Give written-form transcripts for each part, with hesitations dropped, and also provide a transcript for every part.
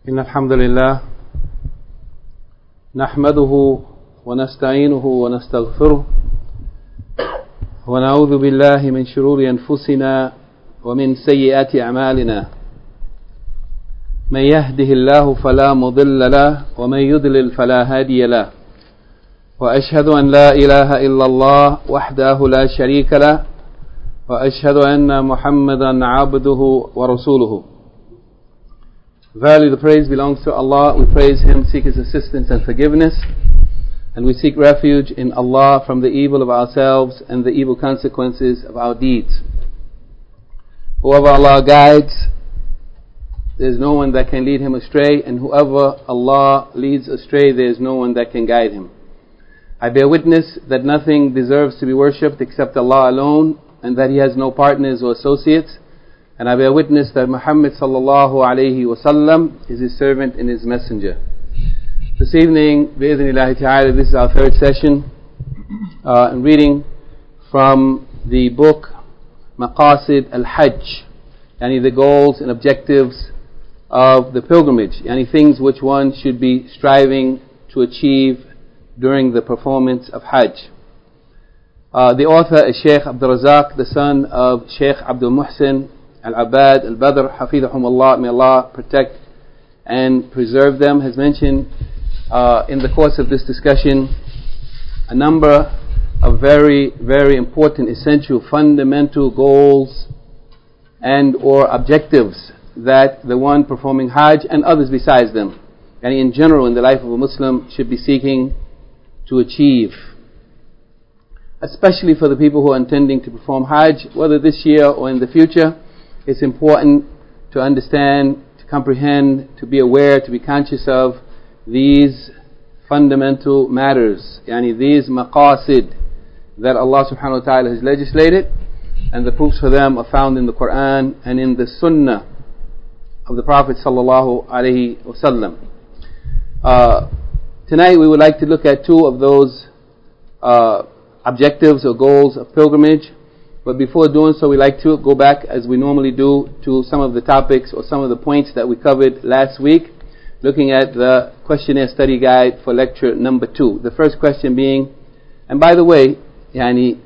إن الحمد لله نحمده ونستعينه ونستغفره ونعوذ بالله من شرور أنفسنا ومن سيئات أعمالنا من يهده الله فلا مضل له ومن يضلل فلا هادي له وأشهد أن لا إله إلا الله وحده لا شريك له وأشهد أن محمدا عبده ورسوله. Verily the praise belongs to Allah. We praise Him, seek His assistance and forgiveness, and we seek refuge in Allah from the evil of ourselves and the evil consequences of our deeds. Whoever Allah guides, there is no one that can lead him astray, and whoever Allah leads astray, there is no one that can guide him. I bear witness that nothing deserves to be worshipped except Allah alone, and that He has no partners or associates. And I bear witness that Muhammad sallallahu alayhi wasallam is His servant and His messenger. This evening, bi'idhnillahi ta'ala, this is our third session, in reading from the book Maqasid al-Hajj, yani the goals and objectives of the pilgrimage, yani things which one should be striving to achieve during the performance of Hajj. The author is Shaykh Abdul Razak, the son of Shaykh Abdul Muhsin Al-Abad Al-Badr, Hafidhahumullah, may Allah protect and preserve them, has mentioned in the course of this discussion a number of very, very important, essential, fundamental goals and or objectives that the one performing Hajj and others besides them, and in general in the life of a Muslim, should be seeking to achieve. Especially for the people who are intending to perform Hajj, whether this year or in the future, it's important to understand, to comprehend, to be aware, to be conscious of these fundamental matters, yani these maqasid that Allah subhanahu wa ta'ala has legislated, and the proofs for them are found in the Quran and in the Sunnah of the Prophet sallallahu alaihi wasallam. Tonight we would like to look at two of those objectives or goals of pilgrimage. But before doing so, we like to go back, as we normally do, to some of the topics or some of the points that we covered last week, looking at the questionnaire study guide for lecture number 2. The first question being, and by the way, yani,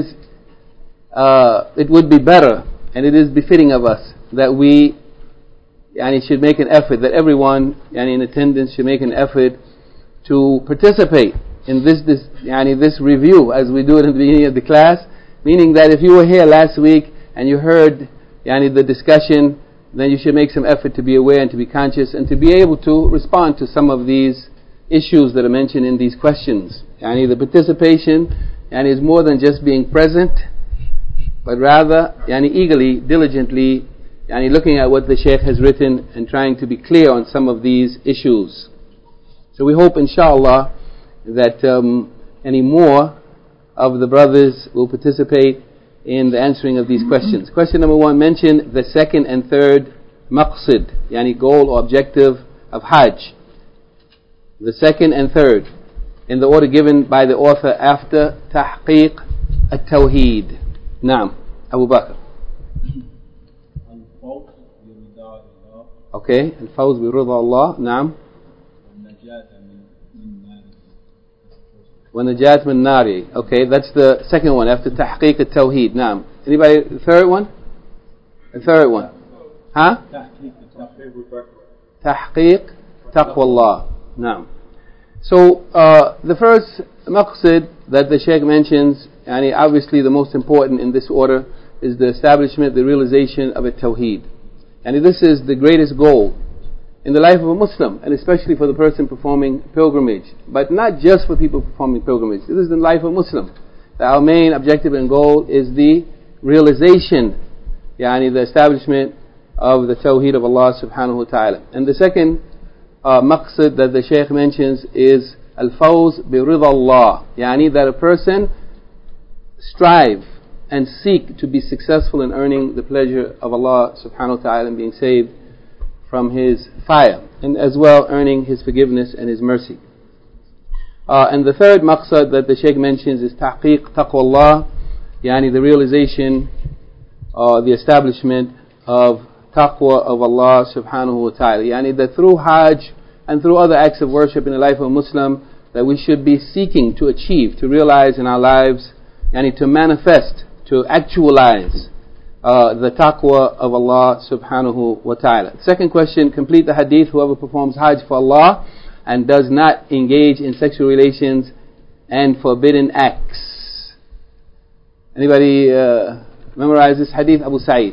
it would be better and it is befitting of us that we should make an effort, that everyone in attendance should make an effort to participate in this review as we do it at the beginning of the class. Meaning that if you were here last week and you heard the discussion, then you should make some effort to be aware and to be conscious and to be able to respond to some of these issues that are mentioned in these questions. The participation is more than just being present, but rather eagerly, diligently looking at what the Shaykh has written and trying to be clear on some of these issues. So we hope, inshallah, that any more of the brothers will participate in the answering of these questions. Question number 1 mentioned the second and third maqsid, goal or objective of Hajj. The second and third, in the order given by the author after Tahqiq al-Tawheed. Naam, Abu Bakr. Okay, al-Fawz bi Ridha Allah. Naam. وَنَجَاتْ مِنْ نَارِ. Okay, that's the second one after Tahqiq al-Tawheed. Naam. Anybody, the third one? The third one. Huh? Tahqiq Taqwa Allah. Naam. So, the first maqsid that the Shaykh mentions, obviously the most important in this order, is the establishment, the realization of a Tawheed. And this is the greatest goal in the life of a Muslim, and especially for the person performing pilgrimage. But not just for people performing pilgrimage. This is the life of a Muslim. Our main objective and goal is the realization, the establishment of the Tawheed of Allah subhanahu wa ta'ala. And the second maqsid that the Shaykh mentions is al-Fawz bi Ridha Allah, that a person strive and seek to be successful in earning the pleasure of Allah subhanahu wa ta'ala and being saved from His fire, and as well earning His forgiveness and His mercy. And the third maqsad that the Shaykh mentions is tahqiq taqwa Allah, the realization, the establishment of taqwa of Allah subhanahu wa ta'ala. Yani that through Hajj and through other acts of worship in the life of a Muslim, that we should be seeking to achieve, to realize in our lives, yani to manifest, to actualize the taqwa of Allah subhanahu wa ta'ala. Second question, complete the hadith, whoever performs Hajj for Allah and does not engage in sexual relations and forbidden acts. Anybody memorize this hadith? Abu Sa'id.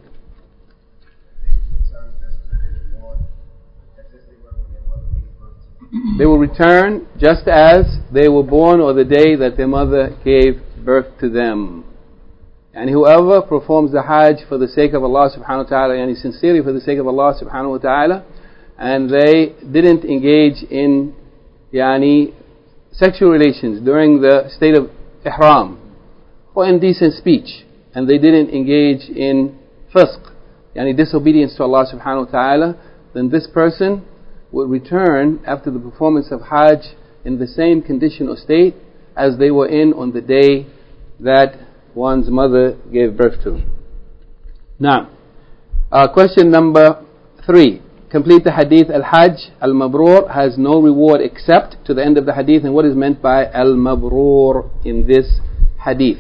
They will return just as they were born or the day that their mother gave birth to them. And whoever performs the Hajj for the sake of Allah subhanahu wa ta'ala, and sincerely for the sake of Allah subhanahu wa ta'ala, and they didn't engage in sexual relations during the state of ihram or indecent speech, and they didn't engage in fisq, disobedience to Allah subhanahu wa ta'ala, then this person will return after the performance of Hajj in the same condition or state as they were in on the day that one's mother gave birth to. Now, question number 3. Complete the hadith. Al-Hajj al-Mabrur has no reward except to the end of the hadith. And what is meant by al-Mabrur in this hadith?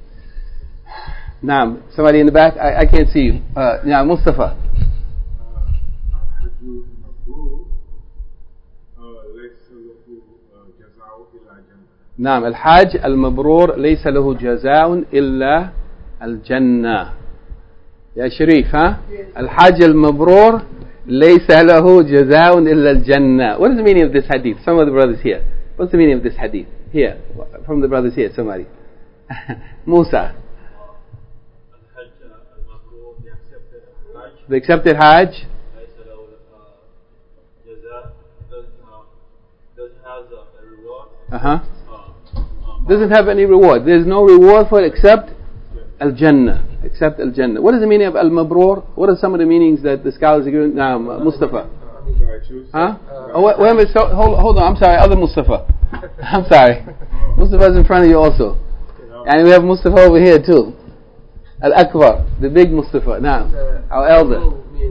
Now, somebody in the back? I can't see you. Now, Mustafa. نعم الحاج المبرور ليس له جزاء إلا الجنة يا شريف ها الحاج المبرور ليس له جزاء إلا الجنة. What is the meaning of this hadith? Some of the brothers here. What's the meaning of this hadith? Here, from the brothers here, somebody. Musa. The accepted Hajj doesn't have any reward. There is no reward for it except Al-Jannah. Except Al-Jannah. What is the meaning of Al-Mabrur? What are some of the meanings that the scholars are giving? Now, Mustafa. Huh? Wait a minute. Hold on. I'm sorry. Other Mustafa. I'm sorry. Mustafa's in front of you also. And we have Mustafa over here too. Al-Akbar. The big Mustafa. Now, our elder.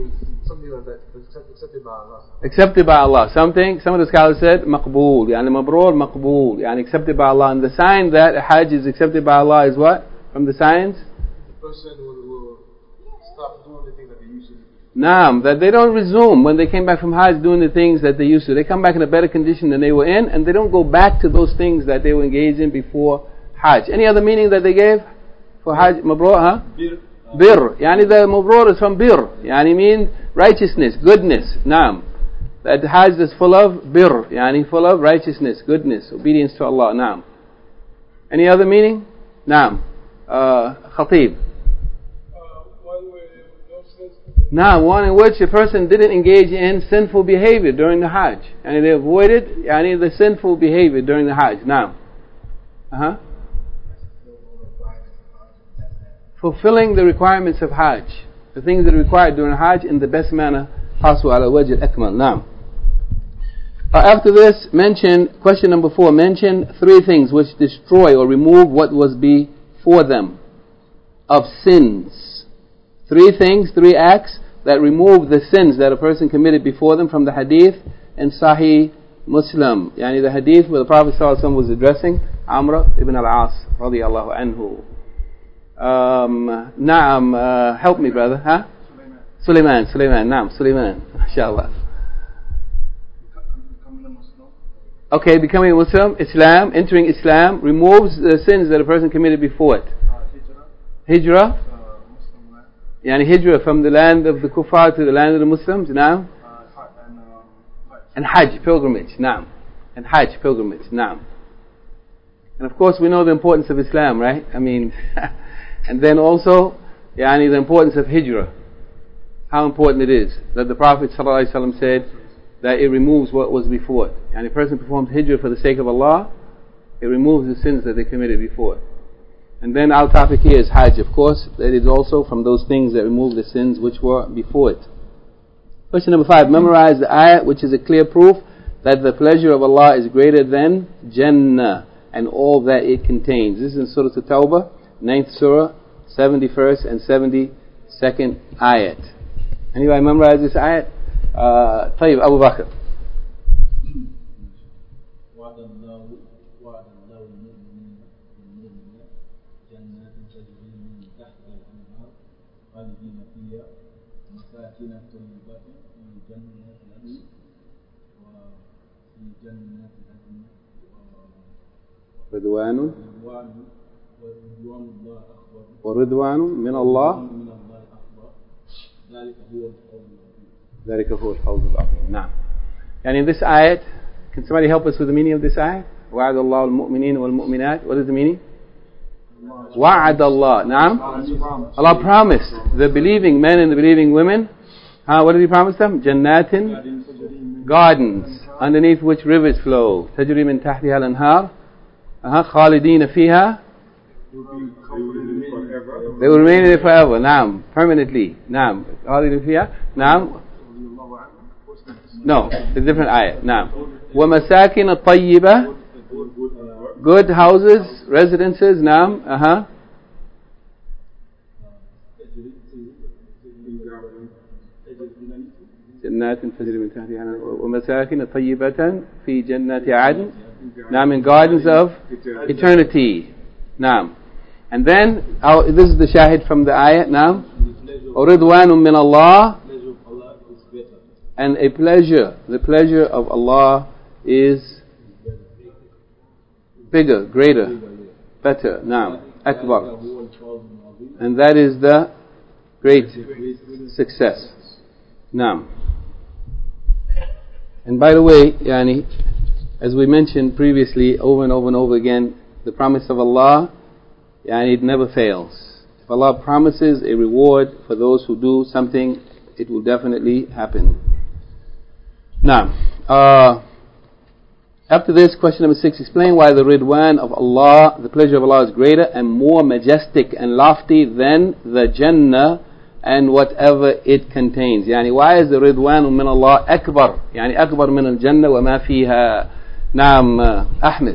Accepted by Allah. Some of the scholars said maqbool, mabrur maqbool, accepted by Allah. And the sign that Hajj is accepted by Allah is what? From the signs? The person will stop doing the things that they used to do. Naam, that they don't resume when they came back from Hajj doing the things that they used to. They come back in a better condition than they were in, and they don't go back to those things that they were engaged in before Hajj. Any other meaning that they gave for Hajj mabrur? Huh? Bir. The mabrur is from bir. Mean righteousness, goodness. Naam. That Hajj is full of bir, full of righteousness, goodness, obedience to Allah. Naam. Any other meaning? Naam. Khatib. One in which a person didn't engage in sinful behavior during the Hajj. They avoided the sinful behavior during the Hajj. Naam. Fulfilling the requirements of Hajj. The things that are required during Hajj in the best manner possible. Ala wajh al-akmal. Naam. After this, question number 4, mention 3 things which destroy or remove what was before them of sins. 3 things, 3 acts that remove the sins that a person committed before them from the hadith in Sahih Muslim. The hadith where the Prophet ﷺ was addressing Amr ibn al-As radiyallahu anhu. Naam, help me brother, huh? Sulaiman, naam, Sulaiman, inshallah. Okay, becoming a Muslim, Islam, entering Islam removes the sins that a person committed before it. Hijrah. Hijrah from the land of the kuffar to the land of the Muslims. Naam. And Hajj, pilgrimage. Naam. And Hajj, pilgrimage. Naam. And of course we know the importance of Islam, right? And then also, the importance of Hijrah. How important it is that the Prophet ﷺ said that it removes what was before it. And a person performs Hijrah for the sake of Allah, it removes the sins that they committed before it. And then our topic here is Hajj, of course. That is also from those things that remove the sins which were before it. Question number 5. Memorize the ayah which is a clear proof that the pleasure of Allah is greater than Jannah and all that it contains. This is in Surah At-Tawbah, 9th Surah, 71st and 72nd ayat. Anybody memorize this ayat? طيب Abu Bakr. رضوان ورضوان من الله ذلك هو الفوز العظيم. نعم. يعني in this ayat, can somebody help us with the meaning of this ayat? وعد الله المؤمنين والمؤمنات. What is the meaning? وعد الله. نعم. Allah promised the believing men and the believing women. What did He promise them? Jannatin, gardens, underneath which rivers flow. تجري من تحتها الأنهار. خالدين فيها. They will remain in it forever. نعم. Permanently. نعم. خالدين فيها. نعم. No, it's a different ayah. نعم. ومساكن طيبة. Good houses, residences. نعم. جنات تجري من تحتها ومساكن طيبة في جنات عدن. نعم, in gardens of eternity. نعم. And then this is the shahid from the ayah. نعم. ورضوان من الله. And a pleasure, the pleasure of Allah is bigger, greater, better. نعم. أكبر. And that is the great success. نعم. And by the way, yani, as we mentioned previously, over and over and over again, the promise of Allah, yani, it never fails. If Allah promises a reward for those who do something, it will definitely happen. Now, after this, question number 6, explain why the Ridwan of Allah, the pleasure of Allah, is greater and more majestic and lofty than the Jannah and whatever it contains. يعني why is the Ridwan من Allah أكبر, يعني أكبر من الجنة وما فيها. نعم أحمد.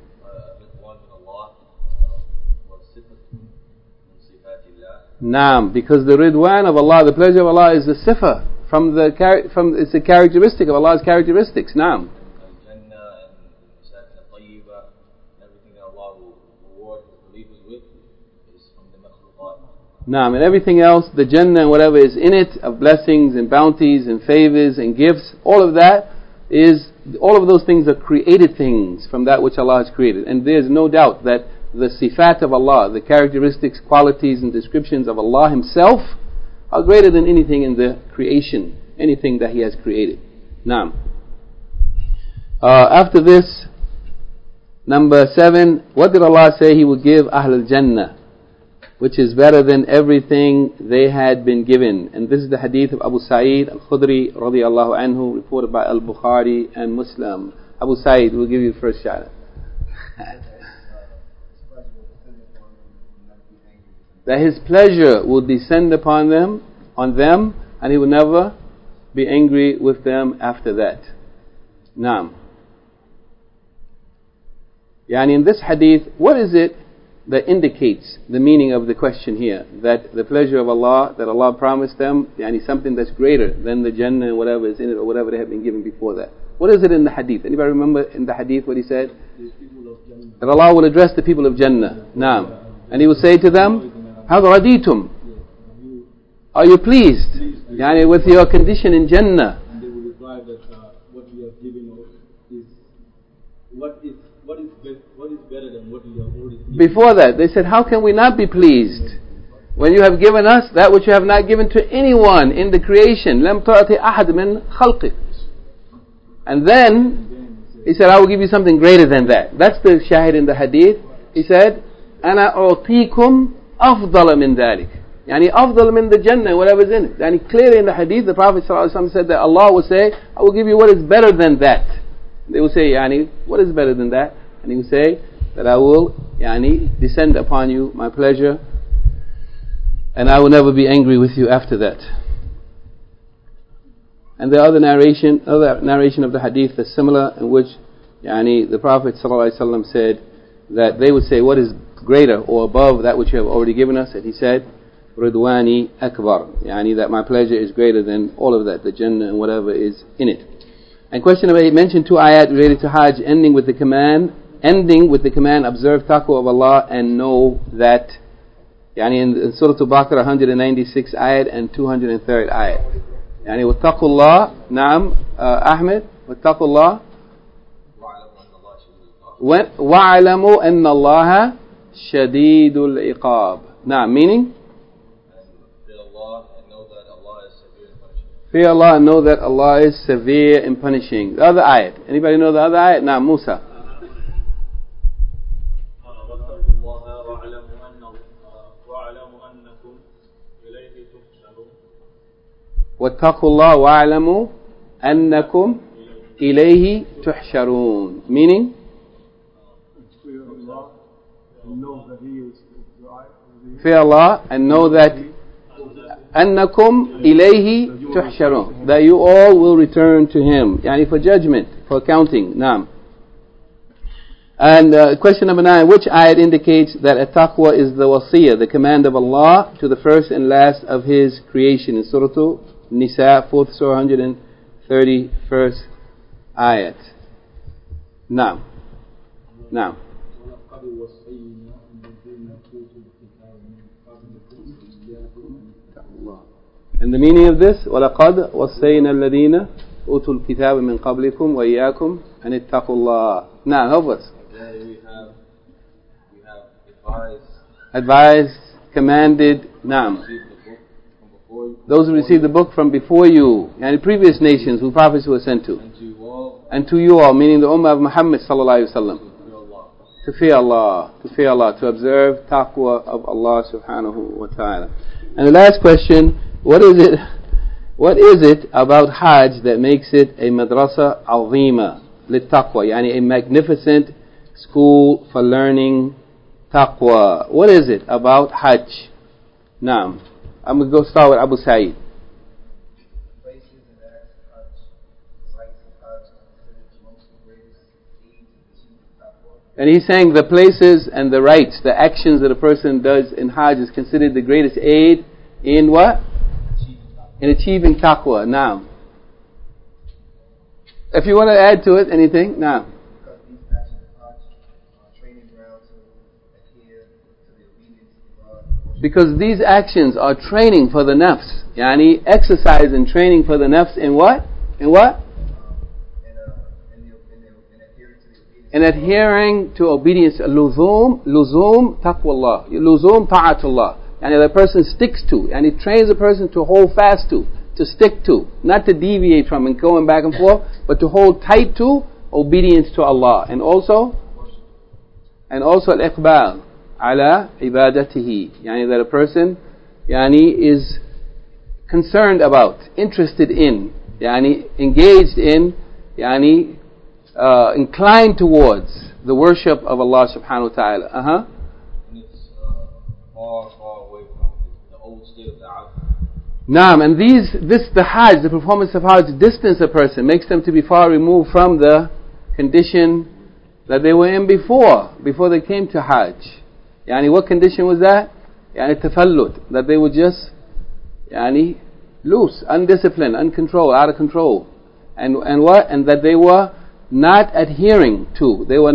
نعم, because the Ridwan of Allah, the pleasure of Allah, is the sifa it's a characteristic of Allah's characteristics. نعم. Naam, and everything else, the Jannah and whatever is in it of blessings and bounties and favors and gifts, all of those things are created things from that which Allah has created. And there's no doubt that the sifat of Allah, the characteristics, qualities and descriptions of Allah Himself are greater than anything in the creation, anything that He has created. Naam. After this, number 7, what did Allah say He would give Ahl al-Jannah? Which is better than everything they had been given. And this is the hadith of Abu Sa'id al-Khudri radiyallahu anhu, reported by al-Bukhari and Muslim. Abu Sa'id, we'll give you the first shot. That His pleasure will descend upon them, and He will never be angry with them after that. Naam. Yani in this hadith, what is it that indicates the meaning of the question here? That the pleasure of Allah, that Allah promised them, yani something that's greater than the Jannah and whatever is in it or whatever they have been given before that. What is it in the hadith? Anybody remember in the hadith what He said? That Allah will address the people of Jannah. Naam. And He will say to them, هَذْ رَضِيتُمْ? Are you pleased? Yani with your condition in Jannah? And they will reply that what you have given us is what is better than what you have already given. Before that, they said, how can we not be pleased when you have given us that which you have not given to anyone in the creation? لَمْ تُعْتِ أَحَدٍ مِنْ خَلْقِكَ. And then He said, I will give you something greater than that. That's the shahid in the hadith. He said, أَنَا أُعْطِيكُمْ أَفْضَلَ مِنْ ذَلِكَ. Yani أفضل من the Jannah, whatever is in it. Yani clearly in the hadith, the Prophet ﷺ said that Allah will say, I will give you what is better than that. They will say, yani, what is better than that? And He will say that I will, yani, descend upon you my pleasure, and I will never be angry with you after that. And the other narration of the hadith is similar, in which, yani, the Prophet ﷺ said that they would say, what is greater or above that which you have already given us? And He said, ridwani akbar. Yani that my pleasure is greater than all of that, the Jannah and whatever is in it. And question number 8, mentioned 2 ayat related to Hajj, ending with the command, observe taqwa of Allah and know that. Yani in Surah Al-Baqarah 196 ayat and 203 ayat. Yani wattaqullah, naam, Ahmed, wattaqullah. وَاعْلَمُوا أَنَّ اللَّهَ شَدِيدُ الْعِقَابِ. Naam, meaning? Fear Allah and know that Allah is severe in punishing. The other ayat. Anybody know the other ayat? Naam, Musa. واتقوا الله واعلموا أنكم إليه تحشرون. Meaning? Fear Allah and know that أنكم إليه تحشرون, that you all will return to Him. Yani for judgment, for accounting. Naam. And question number 9, which ayat indicates that at-taqwa is the wasiyah, the command of Allah to the first and last of His creation? In Surah Nisa, 4th Surah, 131st ayat. Naam. Naam. And the meaning of this, وَلَقَدْ وَصَّيْنَا الَّذِينَ أُوتُوا الْكِتَابَ مِنْ قَبْلِكُمْ وَإِيَّاكُمْ أَنِ اتَّقُوا اللَّهَ. Now, help us. We have advised, commanded, naam. Those who received the book from before you, and previous nations who prophets were sent to. And to you all, meaning the Ummah of Muhammad sallallahu alaihi wasallam. To fear Allah, to observe taqwa of Allah subhanahu wa ta'ala. And the last question, what is it about Hajj that makes it a madrasa azima lit taqwa, yani a magnificent school for learning taqwa? What is it about Hajj? Naam. I'm going to go start with Abu Sa'id. And he's saying the places and the rites, the actions that a person does in Hajj is considered the greatest aid in what? In achieving taqwa. Now, if you want to add to it anything, now. Because these actions are training for the nafs. Yani exercise and training for the nafs in what? In what? In adhering to obedience. Luzum taqwallah. Luzum ta'atullah. Yani the person sticks to. And it trains a person to hold fast to stick to. Not to deviate from and going back and forth, but to hold tight to obedience to Allah. And also al-iqbal ala ibadatihi. Yani that a person is concerned about, interested in, engaged in, inclined towards the worship of Allah subhanahu wa ta'ala. And it's far away from the old state of da'wah. Naam, and the Hajj, the performance of Hajj, distance a person, makes them to be far removed from the condition that they were in before they came to Hajj. What condition was that? Tafallut, that they were just loose, undisciplined, uncontrolled, out of control. And what? And that they were not adhering to the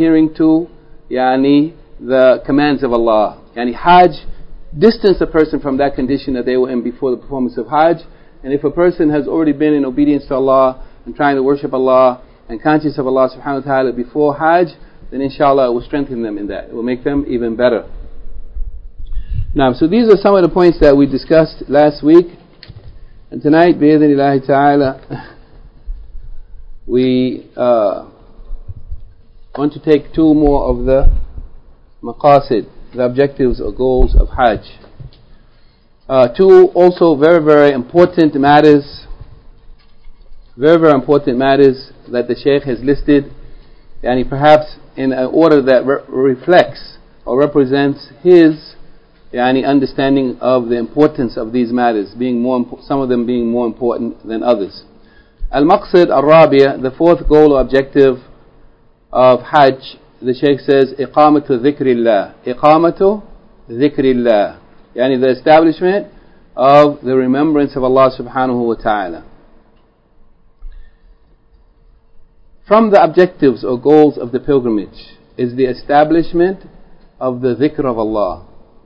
commands of Allah. Hajj distance a person from that condition that they were in before the performance of Hajj. And if a person has already been in obedience to Allah and trying to worship Allah and conscious of Allah subhanahu wa ta'ala before Hajj, then inshallah it will strengthen them in that. It will make them even better. Now, so these are some of the points that we discussed last week. And tonight, bi'idhnillahi ta'ala, we want to take 2 more of the maqasid, the objectives or goals of Hajj. 2 also very, very important matters, that the Shaykh has listed, perhaps in an order that reflects or represents his understanding of the importance of these matters, some of them being more important than others. Al-Maqsid al-Rabi'a, the 4th goal or objective of Hajj, the Shaykh says, Iqamatu dhikrillah. Yani the establishment of the remembrance of Allah subhanahu wa ta'ala. From the objectives or goals of the pilgrimage is the establishment of the dhikr of Allah.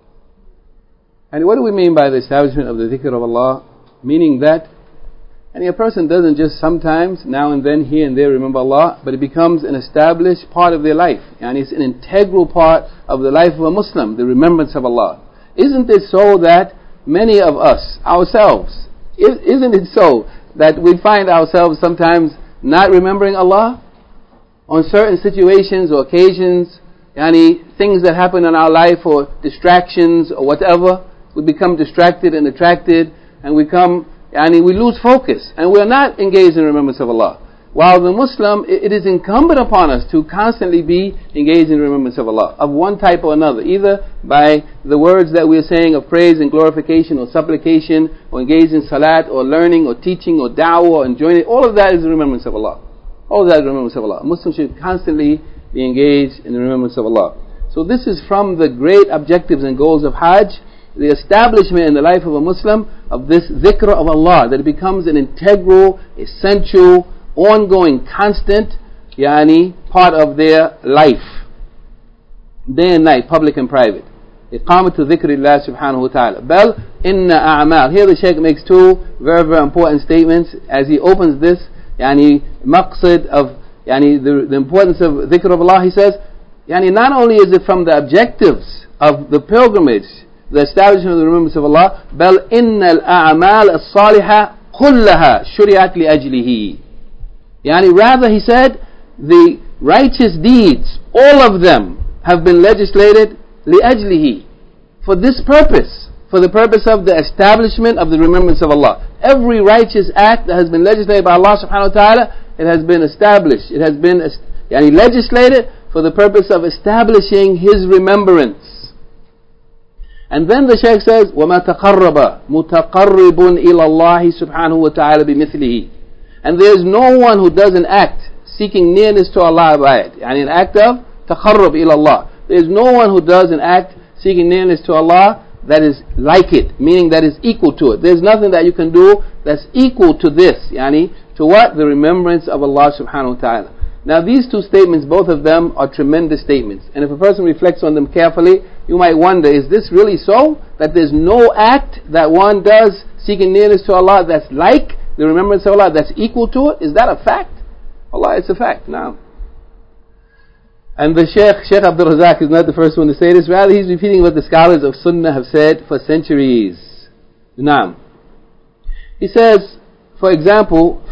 And what do we mean by the establishment of the dhikr of Allah? Meaning that a person doesn't just sometimes, now and then, here and there remember Allah, but it becomes an established part of their life. And it's an integral part of the life of a Muslim, the remembrance of Allah. Isn't it so that many of us, ourselves, isn't it so that we find ourselves sometimes not remembering Allah on certain situations or occasions, things that happen in our life or distractions or whatever? We become distracted and attracted and we lose focus and we are not engaged in remembrance of Allah. While the Muslim, it is incumbent upon us to constantly be engaged in remembrance of Allah of one type or another, either by the words that we are saying of praise and glorification or supplication, or engaged in salat or learning or teaching or da'wah or enjoying it. All of that is the remembrance of Allah. All of that is remembrance of Allah. A Muslim should constantly be engaged in the remembrance of Allah. So this is from the great objectives and goals of Hajj, the establishment in the life of a Muslim of this dhikr of Allah, that it becomes an integral, essential, ongoing, constant part of their life, day and night, public and private. Iqamatu dhikrillah subhanahu wa ta'ala. Bal inna a'mal. Here the Shaykh makes two very, very important statements as he opens this maqsid of the importance of dhikr of Allah. He says, not only is it from the objectives of the pilgrimage, the establishment of the remembrance of Allah, bal inna al-a'mal as-salihah kullaha shuri'at li ajlihi. Rather, he said, the righteous deeds, all of them have been legislated li'ajlihi, for this purpose, for the purpose of the establishment of the remembrance of Allah. Every righteous act that has been legislated by Allah subhanahu wa ta'ala, it has been established, it has been legislated for the purpose of establishing His remembrance. And then the Shaykh says, وَمَا تَقَرَّبَ مُتَقَرِّبٌ إِلَى اللَّهِ سُبْحَانَهُ وَتَعَالَى بِمِثْلِهِ. And there is no one who does an act seeking nearness to Allah by it. An act of taqarrub ila Allah. There is no one who does an act seeking nearness to Allah that is like it, meaning that is equal to it. There is nothing that you can do that's equal to this. To what? The remembrance of Allah subhanahu wa ta'ala. Now these two statements, both of them are tremendous statements. And if a person reflects on them carefully, you might wonder, is this really so? That there's no act that one does seeking nearness to Allah that's like the remembrance of Allah, that's equal to it? Is that a fact? Allah, it's a fact. Now, and the Shaykh Abdul Razak is not the first one to say this. Rather, he's repeating what the scholars of Sunnah have said for centuries. Now, he says, for example,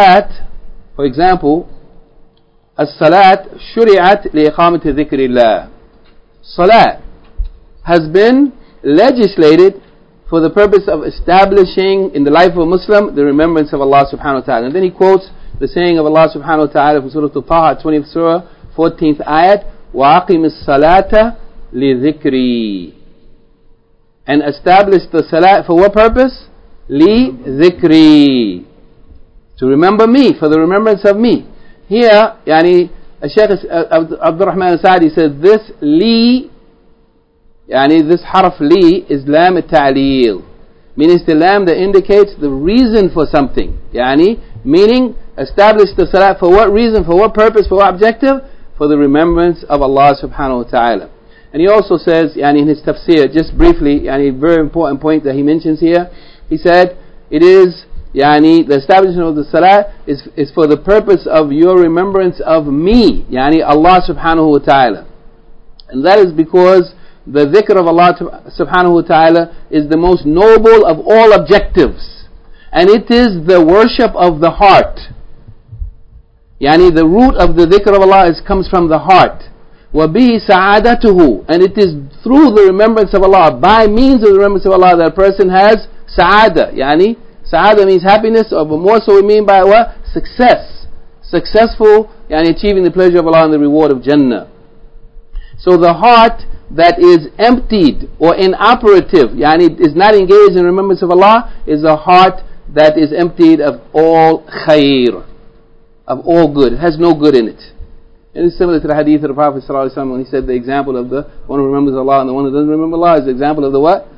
as-salat shuri'at li-iqamati dhikrillah. Salat has been legislated for the purpose of establishing in the life of a Muslim the remembrance of Allah subhanahu wa ta'ala. And then he quotes the saying of Allah subhanahu wa ta'ala from Surah Al-Taha, 20th Surah, 14th ayat, وَأَقِمِ الصَّلَاةَ لِذِكْرِي. And establish the salat for what purpose? لِذِكْرِي. To remember me, for the remembrance of me. Here, Shaykh Abdul Rahman al-Sa'di said this li, this harf li is lam al-ta'leel, meaning it's the lam that indicates the reason for something. Meaning establish the salat for what reason, for what purpose, for what objective? For the remembrance of Allah subhanahu wa ta'ala. And he also says, in his tafsir, just briefly, very important point that he mentions here, he said, it is, the establishment of the salah is for the purpose of your remembrance of me, Allah subhanahu wa ta'ala. And that is because the dhikr of Allah subhanahu wa ta'ala is the most noble of all objectives. And it is the worship of the heart. The root of the dhikr of Allah comes from the heart. وَبِهِ سَعَادَتُهُ. And it is through the remembrance of Allah, by means of the remembrance of Allah, that a person has sa'ada. Sa'ada means happiness, or more so we mean by what? Success. Successful, achieving the pleasure of Allah and the reward of Jannah. So the heart that is emptied or inoperative, is not engaged in remembrance of Allah, is a heart that is emptied of all khair, of all good. It has no good in it. And it's similar to the hadith of the Prophet ﷺ when he said the example of the one who remembers Allah and the one who doesn't remember Allah is the example of the what?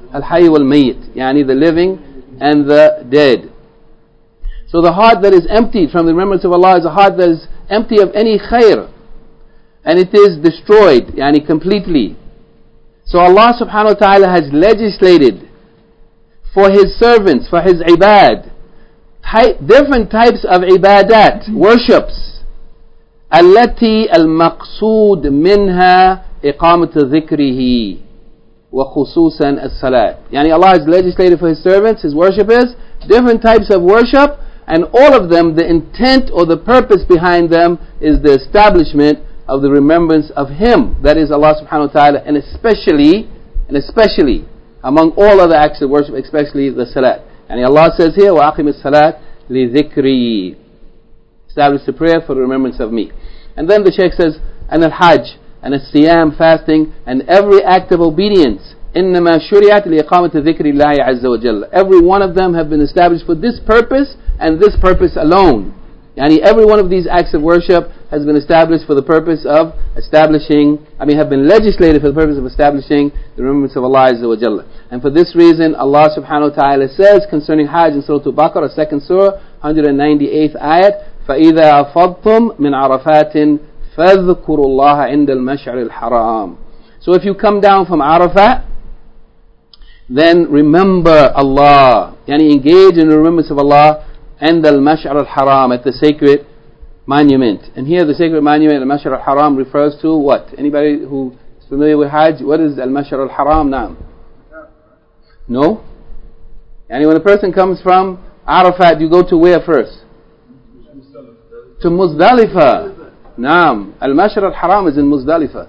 Al-Hayy wal-Mayyit, yani the living and the dead. So the heart that is emptied from the remembrance of Allah is a heart that is empty of any khair, and it is destroyed, yani completely. So Allah subhanahu wa ta'ala has legislated for His servants, for His ibad, different types of ibadat, worships. التي المقصود منها إقامة ذكره وخصوصا الصلاة. Yani Allah has legislated for His servants, His worshippers, different types of worship, and all of them, the intent or the purpose behind them is the establishment of the remembrance of Him, that is Allah subhanahu wa ta'ala, and especially among all other acts of worship, especially the salat. And Allah says here, وَأَقِمِ الصَّلَاةِ لِذِكْرِي, establish the prayer for the remembrance of me. And then the Shaykh says, and al-hajj, and al-siyam, fasting, and every act of obedience, إِنَّمَا شُرِعَتْ لِإِقَامَةِ ذِكْرِ اللَّهِ عَزَّ وَجَلَّ. Every one of them have been established for this purpose, and this purpose alone. Yani every one of these acts of worship has been established for the purpose of have been legislated for the purpose of establishing the remembrance of Allah Azza wa Jalla. And for this reason, Allah subhanahu wa ta'ala says concerning Hajj in Surah Al-Baqarah, 2nd Surah, 198th ayat, فَإِذَا أَفَضْتُمْ مِنْ عَرَفَاتٍ فَاذْكُرُوا اللَّهَ عِنْدَ الْمَشْعَرِ الْحَرَامِ. So if you come down from Arafat, then remember Allah, yani engage in the remembrance of Allah and al-Mash'ar al-Haram, at the sacred monument. And here the sacred monument, al-Mash'ar al-Haram, refers to what? Anybody who is familiar with Hajj, what is al-Mash'ar al-Haram now? No? And when a person comes from Arafat, you go to where first? To Muzdalifah. Naam. Al-Mash'ar al-Haram is in Muzdalifah.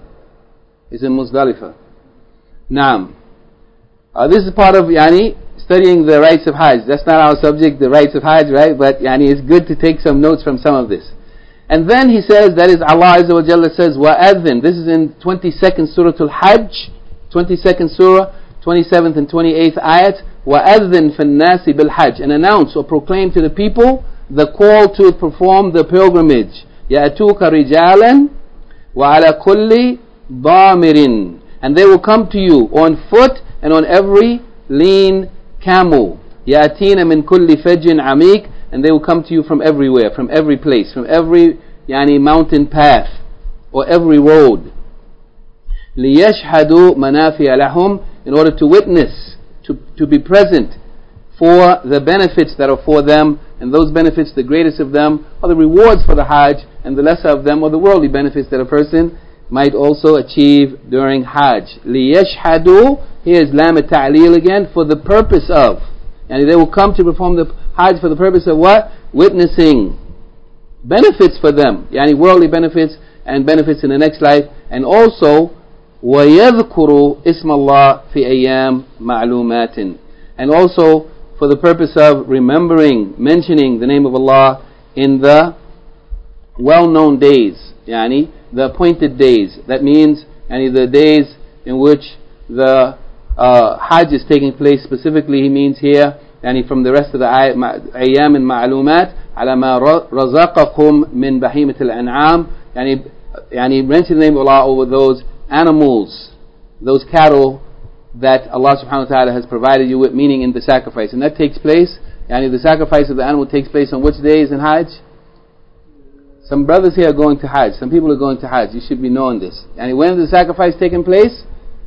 Naam. This is part of studying the rites of Hajj. That's not our subject, the rites of Hajj, right? But it's good to take some notes from some of this. And then he says, that is Allah Azza wa Jalla says, وَأَذِّن. This is in 22nd Surah Al-Hajj, 22nd Surah, 27th and 28th ayat. وَأَذِّن فِي النَّاسِ بِالْحَجِّ. And announce or proclaim to the people the call to perform the pilgrimage. يَأْتُوكَ رِجَالًا وَعَلَى كُلِّ ضَامِرٍ. And they will come to you on foot and on every lean camel. يَأْتِينَ مِنْ كُلِّ فَجٍّ عَمِيقٍ. And they will come to you from everywhere, from every place, from every mountain path or every road. لِيَشْهَدُوا مَنَافِعَ لَهُمْ. In order to witness, to be present for the benefits that are for them, and those benefits, the greatest of them are the rewards for the Hajj, and the lesser of them are the worldly benefits that a person might also achieve during Hajj. لِيَشْهَدُوا. Here is Lam al-Ta'leel again, for the purpose of. And they will come to perform the Hajj for the purpose of what? Witnessing benefits for them, worldly benefits and benefits in the next life, and also وَيَذْكُرُوا إِسْمَ اللَّهِ فِي أَيَّامٍ مَعْلُومَاتٍ. And also for the purpose of mentioning the name of Allah in the well-known days, the appointed days. That means the days in which the Hajj is taking place. Specifically, he means here, from the rest of the أيام معلومات على ما رزقكم من بهيمة الأنعام. Mention the name of Allah over those animals, those cattle that Allah subhanahu wa ta'ala has provided you with, meaning in the sacrifice. And that takes place, the sacrifice of the animal takes place on which days in Hajj? Some brothers here are going to Hajj. Some people are going to Hajj. You should be knowing this. When is the sacrifice taking place?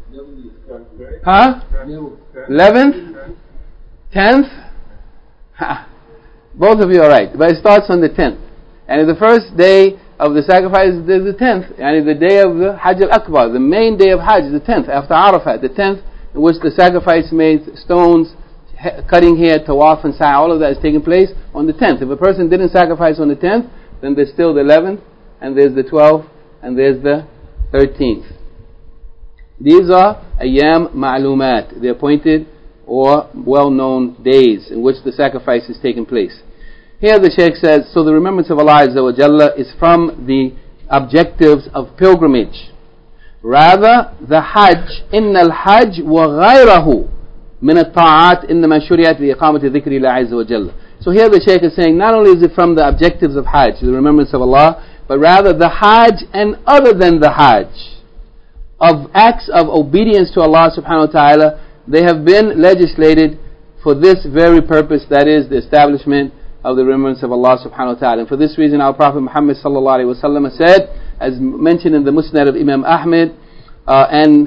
11th? 10th? Both of you are right. But it starts on the 10th. And the first day of the sacrifice is the 10th. The day of the Hajj al-Akbar. The main day of Hajj is the 10th, after Arafat. The 10th, in which the sacrifice made, stones, cutting hair, tawaf and sa'i, all of that is taking place on the 10th. If a person didn't sacrifice on the 10th, then there's still the 11th, and there's the 12th, and there's the 13th. These are ayyam ma'lumat, the appointed or well-known days in which the sacrifice is taking place. Here the Shaykh says, so the remembrance of Allah Azza wa Jalla is from the objectives of pilgrimage. Rather, the Hajj, إِنَّ الْحَجْ وَغَيْرَهُ مِنَ الطَّاعَاتِ إِنَّمَا شُرِعَتْ لِإِقَامَةِ ذِكْرِ اللَّهِ عَزَّ وَجَلَّ. So here the Shaykh is saying, not only is it from the objectives of Hajj, the remembrance of Allah, but rather the Hajj and other than the Hajj, of acts of obedience to Allah subhanahu wa ta'ala, they have been legislated for this very purpose, that is the establishment of the remembrance of Allah subhanahu wa ta'ala. And for this reason our Prophet Muhammad sallallahu alayhi wa sallam said, as mentioned in the Musnad of Imam Ahmed and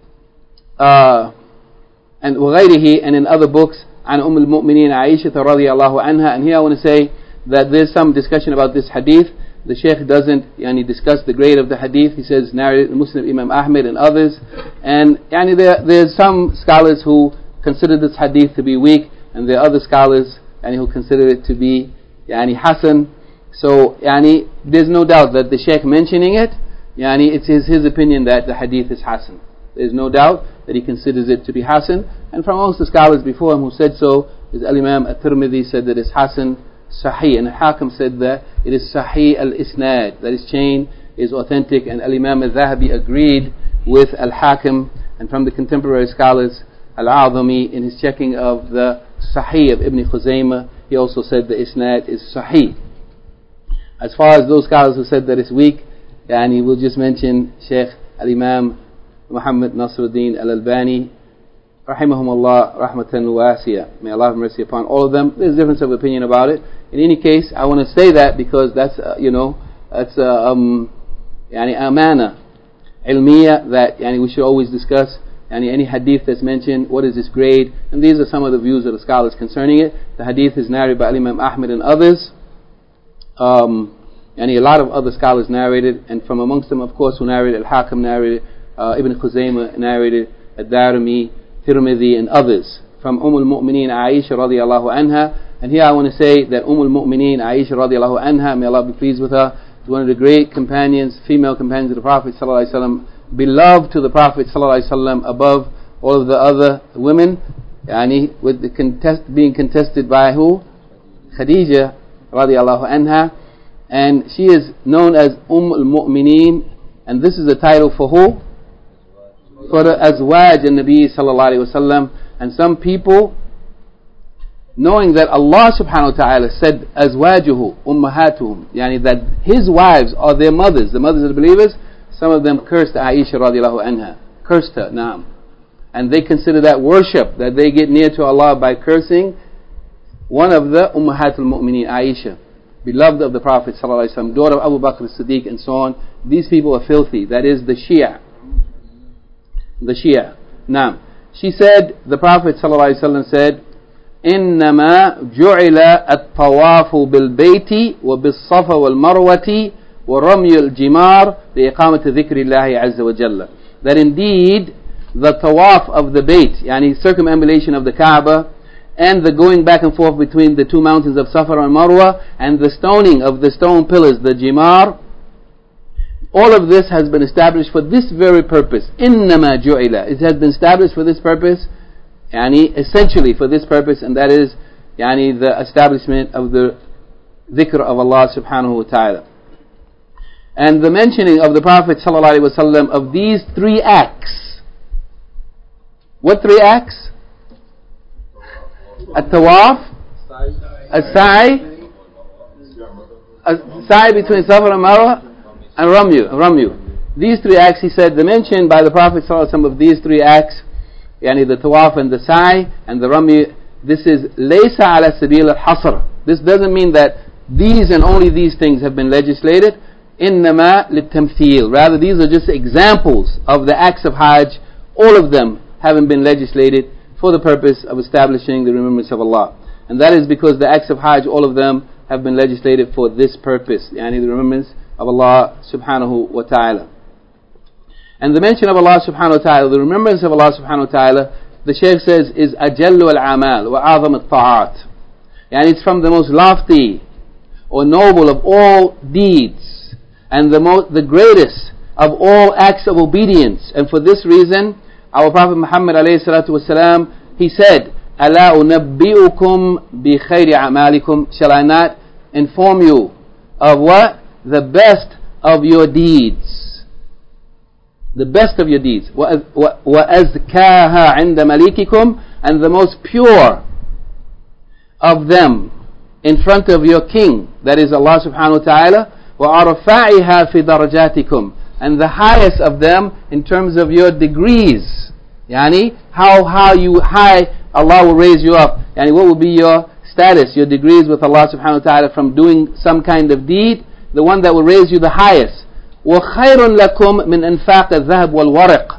وغيره, and in other books, عن المؤمنين عائشة رضي الله عنها. And here I want to say that there's some discussion about this hadith. The Shaykh doesn't discuss the grade of the hadith. He says narrated in Muslim Imam Ahmed and others. And there's some scholars who consider this hadith to be weak, and there are other scholars who consider it to be hasan. So there's no doubt that the Shaykh mentioning it, it's his opinion that the hadith is hasan. There's no doubt that he considers it to be hasan. And from amongst the scholars before him who said so is Al-Imam At-Tirmidhi, said that it's hasan sahih, and Al-Hakim said that it is sahih al-isnad, that his chain is authentic, and Al-Imam Al-Dhahabi agreed with Al-Hakim. And from the contemporary scholars, Al-A'zami, in his checking of the sahih of Ibn Khuzaymah, he also said the isnad is sahih. As far as those scholars who said that it's weak, we'll just mention Shaykh Al-Imam Muhammad Nasruddin Al-Albani, rahimahumullah rahmatan wasiya. May Allah have mercy upon all of them. There's a difference of opinion about it. In any case, I want to say that because that's that's amana ilmiya, that we should always discuss any hadith that's mentioned, what is this grade, and these are some of the views of the scholars concerning it. The hadith is narrated by Imam Ahmed and others. A lot of other scholars narrated, and from amongst them, of course, who narrated, Al-Hakim narrated, Ibn Khuzaymah narrated, Ad-Darimi, Tirmidhi, and others. From al-Mu'mineen Aisha radiyallahu anha. And here I want to say that al-Mu'mineen Aisha radiyallahu anha, may Allah be pleased with her, is one of the great companions, female companions of the Prophet sallallahu alaihi wasallam, beloved to the Prophet sallallahu alaihi wasallam above all of the other women, with the being contested by who? Khadija radiyallahu anha. And she is known as al-Mu'mineen, and this is a title for who? For the Azwaj al-Nabi sallallahu alayhi wa sallam. And some people, knowing that Allah subhanahu wa ta'ala said Azwajuhu ummahatuhum, that his wives are their mothers, the mothers of the believers, some of them cursed Aisha radiallahu anha, cursed her, naam. And they consider that worship, that they get near to Allah by cursing one of the Ummahatul Mu'mineen, Aisha, beloved of the Prophet sallallahu alaihi wasallam, daughter of Abu Bakr as-Siddiq, and so on. These people are filthy. That is the Shia. The Shia. Now, she said, the Prophet ﷺ said, إِنَّمَا جُعِلَ الطَّوَافُ بِالْبَيْتِ وَبِالصَّفَ وَالْمَرْوَةِ وَرَمْيُ الْجِمَارِ لِإِقَامَةِ ذِكْرِ اللَّهِ عَزَّ وَجَلَّ. That indeed, the tawaf of the Bayt, circumambulation of the Kaaba, and the going back and forth between the two mountains of Safa and Marwa, and the stoning of the stone pillars, the Jimar, all of this has been established for this very purpose. إِنَّمَا جُعِلَ. It has been established for this purpose, essentially for this purpose, and that is the establishment of the dhikr of Allah subhanahu wa ta'ala. And the mentioning of the Prophet sallallahu alaihi wasallam of these three acts. What three acts? At-tawaf, as-sa'i, between Safa and Marwa, and Ramyu. These three acts, he said, the mention by the Prophet ﷺ of these three acts, the tawaf and the sa'i and the Ramyu, this is laysa ala sabil al-hasr. This doesn't mean that these and only these things have been legislated. Innama lit-tamthil. Rather, these are just examples of the acts of Hajj, all of them having been legislated for the purpose of establishing the remembrance of Allah. And that is because the acts of Hajj, all of them have been legislated for this purpose, the remembrance of Allah subhanahu wa ta'ala. And the mention of Allah subhanahu wa ta'ala, the remembrance of Allah subhanahu wa ta'ala, the Shaykh says, is ajallu al-amal wa a'zam al-ta'at. It's from the most lofty or noble of all deeds, and the greatest of all acts of obedience. And for this reason, our Prophet Muhammad alayhi salatu wasalam, he said, أَلَا أُنَبِّئُكُمْ بِخَيْرِ أَعْمَالِكُمْ. Shall I not inform you of what? The best of your deeds. The best of your deeds. وَأَزْكَاهَا عِنْدَ مَلِيكِكُمْ. And the most pure of them in front of your king, that is Allah subhanahu wa ta'ala. وَأَرْفَعِهَا فِي دَرَجَاتِكُمْ. And the highest of them in terms of your degrees. Yani, how high Allah will raise you up. Yani, what will be your status, your degrees with Allah subhanahu wa ta'ala from doing some kind of deed, the one that will raise you the highest. وَخَيْرٌ لَكُمْ مِنْ أَنْفَاقِ الذَّهَبِ وَالْوَرِقِ.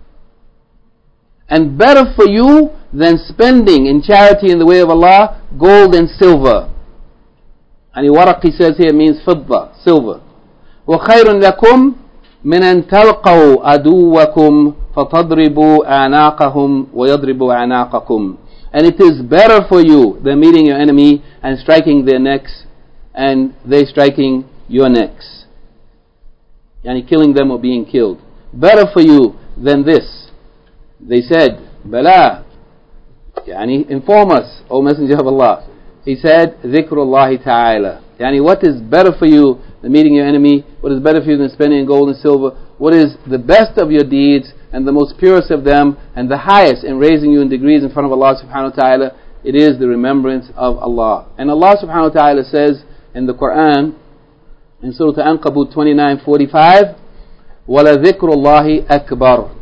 And better for you than spending in charity in the way of Allah gold and silver. And waraq, he says here, means fidda, silver. وَخَيْرٌ لَكُمْ مِنْ أَنْ تَلْقَوْا عَدُوَّكُمْ فَتَضْرِبُوا أَعْنَاقَهُمْ وَيَضْرِبُوا أَعْنَاقَكُمْ. And it is better for you than meeting your enemy and striking their necks and they striking your necks. Yani killing them or being killed. Better for you than this. They said, Bala, yani inform us, O Messenger of Allah. He said, Dhikrullahi ta'ala. Yani what is better for you than meeting your enemy? What is better for you than spending in gold and silver? What is the best of your deeds and the most purest of them and the highest in raising you in degrees in front of Allah subhanahu wa ta'ala? It is the remembrance of Allah. And Allah subhanahu wa ta'ala says in the Quran, in Surah Al-Ankabut 29:45, وَلَذِكْرُ اللَّهِ أَكْبَرُ.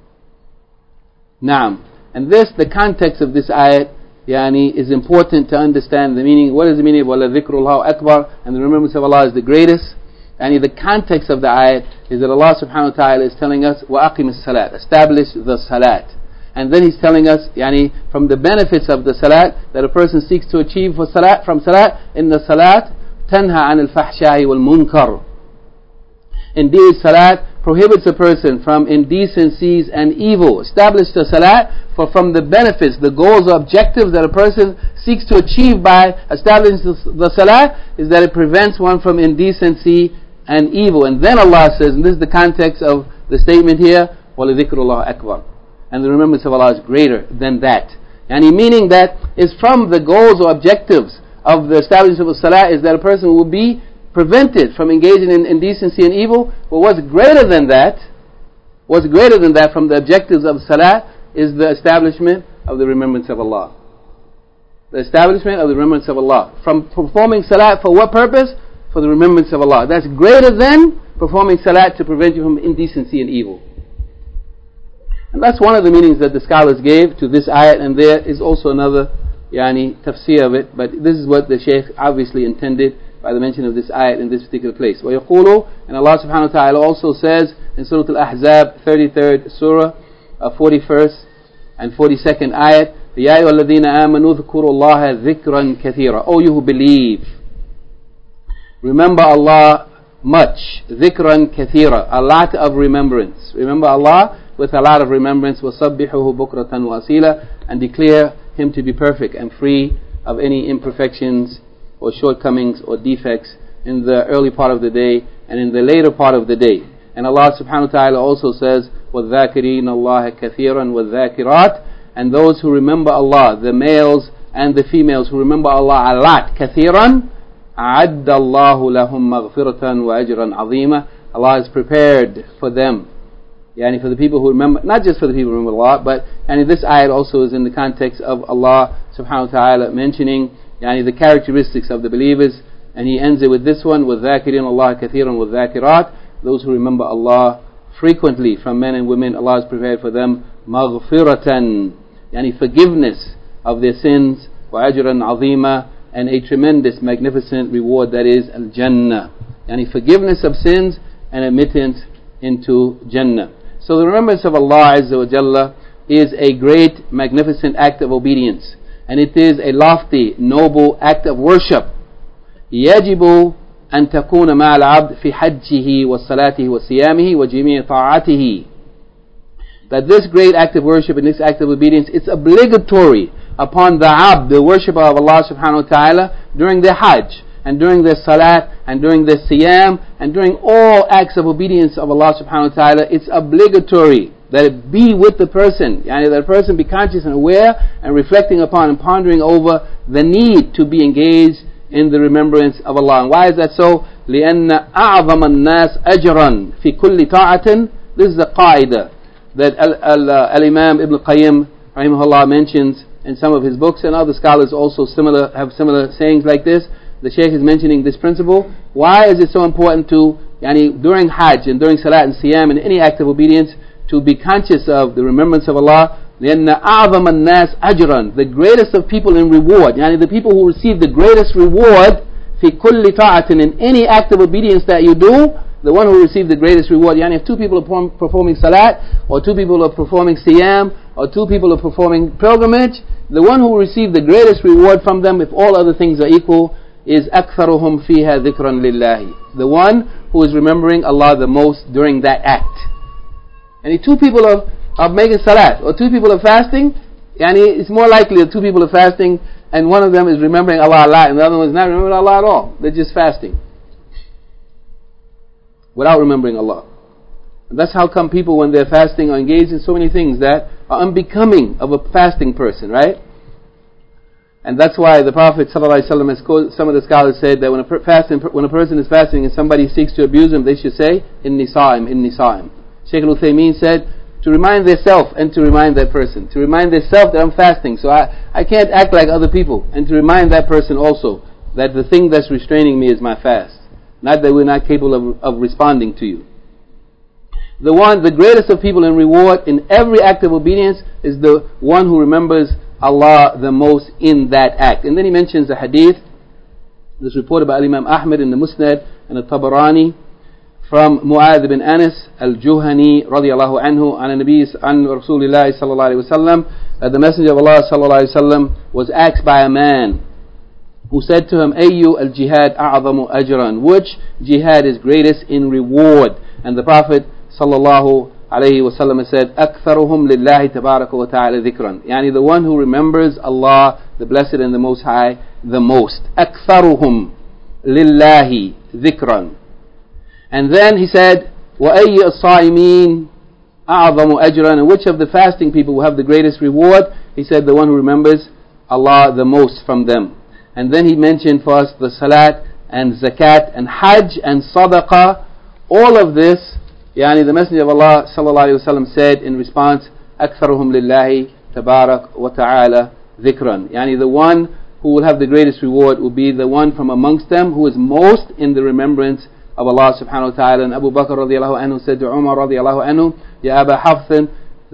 Naam. And this, the context of this ayat, yani, is important to understand the meaning. What is the meaning of وَلَذِكْرُ اللَّهِ أَكْبَرُ? And the remembrance of Allah is the greatest. And the context of the ayat is that Allah subhanahu wa ta'ala is telling us, وَأَقِمِ الصَّلَاةِ, establish the salat. And then He's telling us, yani, from the benefits of the salat that a person seeks to achieve from salat, in the salat, تَنْهَى عَنِ الْفَحْشَاءِ وَالْمُنْكَرِ. Indeed, salat prohibits a person from indecencies and evil. Establish the salat from the benefits, the goals or objectives that a person seeks to achieve by establishing the salat is that it prevents one from indecency and evil. And then Allah says, and this is the context of the statement here, وَلِذِكْرُ اللَّهِ أَكْبَرُ. And the remembrance of Allah is greater than that. And meaning that is from the goals or objectives of the establishment of salah is that a person will be prevented from engaging in indecency and evil. But what's greater than that from the objectives of salah is the establishment of the remembrance of Allah. The establishment of the remembrance of Allah. From performing salah for what purpose? For the remembrance of Allah. That's greater than performing salah to prevent you from indecency and evil. And that's one of the meanings that the scholars gave to this ayat, and there is also another tafsir of it, but this is what the Shaykh obviously intended by the mention of this ayat in this particular place. وَيَقُولُ, and Allah subhanahu wa ta'ala also says in Surah Al-Ahzab, 33rd Surah, 41st and 42nd ayat, يَا أَيُّهَا الَّذِينَ آمَنُوا اذْكُرُوا اللَّهَ ذِكْرًا كَثِيرًا. O you who believe, remember Allah much. ذِكْرًا كَثِيرًا, a lot of remembrance. Remember Allah with a lot of remembrance. وَصَبِّحُهُ بُكْرَةً وَأَصِيلًا, and declare Him to be perfect and free of any imperfections or shortcomings or defects in the early part of the day and in the later part of the day. And Allah subhanahu wa ta'ala also says, وَالذَّاكِرِينَ اللَّهَ كَثِيرًا وَالذَّاكِرَاتِ, and those who remember Allah, the males and the females who remember Allah a lot, كَثِيرًا, أَعَدَّ اللَّهُ لَهُمْ مَغْفِرَةً وَأَجْرًا عَظِيمًا. Allah has prepared for them, for the people who remember, not just for the people who remember Allah, but this ayat also is in the context of Allah subhanahu wa ta'ala mentioning the characteristics of the believers, and He ends it with this one, وَالذَّاكِرِينَ اللَّهَ كَثِيرًا وَالذَّاكِرَاتِ, those who remember Allah frequently from men and women, Allah has prepared for them مَغْفِرَةً, forgiveness of their sins, وَأَجْرًا عَظِيمًا, and a tremendous, magnificent reward, that is Al-Jannah, forgiveness of sins and admittance into Jannah. So the remembrance of Allah Azza wa Jalla is a great, magnificent act of obedience, and it is a lofty, noble act of worship. يجب أن تكون مع العبد في حجه وصلاته وصيامه وجميع طاعته. That this great act of worship and this act of obedience, it's obligatory upon the abd, the worshipper of Allah subhanahu wa ta'ala, during their hajj and during their salat and during their siyam and during all acts of obedience of Allah subhanahu wa ta'ala. It's obligatory that it be with the person, that the person be conscious and aware and reflecting upon and pondering over the need to be engaged in the remembrance of Allah. And why is that so? لأن أعظم الناس أجرا في كل طاعة. This is a qaida that Al-Imam Ibn Qayyim rahimahullah mentions in some of his books, and other scholars also have similar sayings like this. The Shaykh is mentioning this principle. Why is it so important to, during Hajj and during Salat and Siyam and any act of obedience, to be conscious of the remembrance of Allah. لأن أعظم الناس أجرا, the greatest of people in reward, يعني the people who receive the greatest reward في كل طاعة, in any act of obedience that you do, the one who receives the greatest reward. Yani if two people are performing salat, or two people are performing siyam, or two people are performing pilgrimage, the one who will receive the greatest reward from them, if all other things are equal, is أكثرهم فيها ذكرا لله, the one who is remembering Allah the most during that act. And if two people are making salat, or two people are fasting, yani it's more likely that two people are fasting and one of them is remembering Allah a lot and the other one is not remembering Allah at all. They're just fasting without remembering Allah. And that's how come people, when they're fasting, are engaged in so many things that are unbecoming of a fasting person, right? And that's why the Prophet ﷺ, as some of the scholars said, that when a person is fasting and somebody seeks to abuse him, they should say, Inni sa'im, Inni sa'im. Shaykh al-Uthaymeen said, to remind themselves and to remind that person. To remind themselves that I'm fasting, so I can't act like other people. And to remind that person also that the thing that's restraining me is my fast. Not that we're not capable of responding to you. The greatest of people in reward in every act of obedience is the one who remembers Allah the most in that act. And then he mentions a hadith that's reported by Imam Ahmad in the Musnad and the Tabarani from Mu'adh bin Anas al-Juhani radiyallahu anhu an Rasulullah sallallahu alayhi wa sallam, that the Messenger of Allah sallallahu alayhi wa sallam was asked by a man who said to him, Ayyu al-jihad a'zamu ajran, which jihad is greatest in reward? And the Prophet sallallahu alayhi wa sallam said, Aktharuhum lillahi tabaraka wa ta'ala dhikran, yani the one who remembers Allah, the Blessed and the Most High, the most. Aktharuhum lillahi dhikran. And then he said, وَأَيِّ الصَّائِمِينَ أَعْظَمُ أَجْرًا, and which of the fasting people will have the greatest reward? He said, the one who remembers Allah the most from them. And then he mentioned for us the salat and zakat and hajj and sadaqah. All of this, yani the Messenger of Allah sallallahu alayhi wa sallam said in response, أَكْثَرُهُمْ لِلَّهِ تَبَارَكَ وَتَعَالَى ذِكْرًا, yani the one who will have the greatest reward will be the one from amongst them who is most in the remembrance of Allah subhanahu wa ta'ala. And Abu Bakr radiallahu anhu said to Umar radiallahu anhu, Ya Aba Hafthin,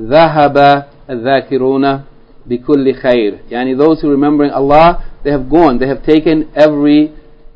ذَهَبَ الذَّاكِرُونَ بِكُلِّ خَيْرٍ, yani those who are remembering Allah, they have gone, they have taken every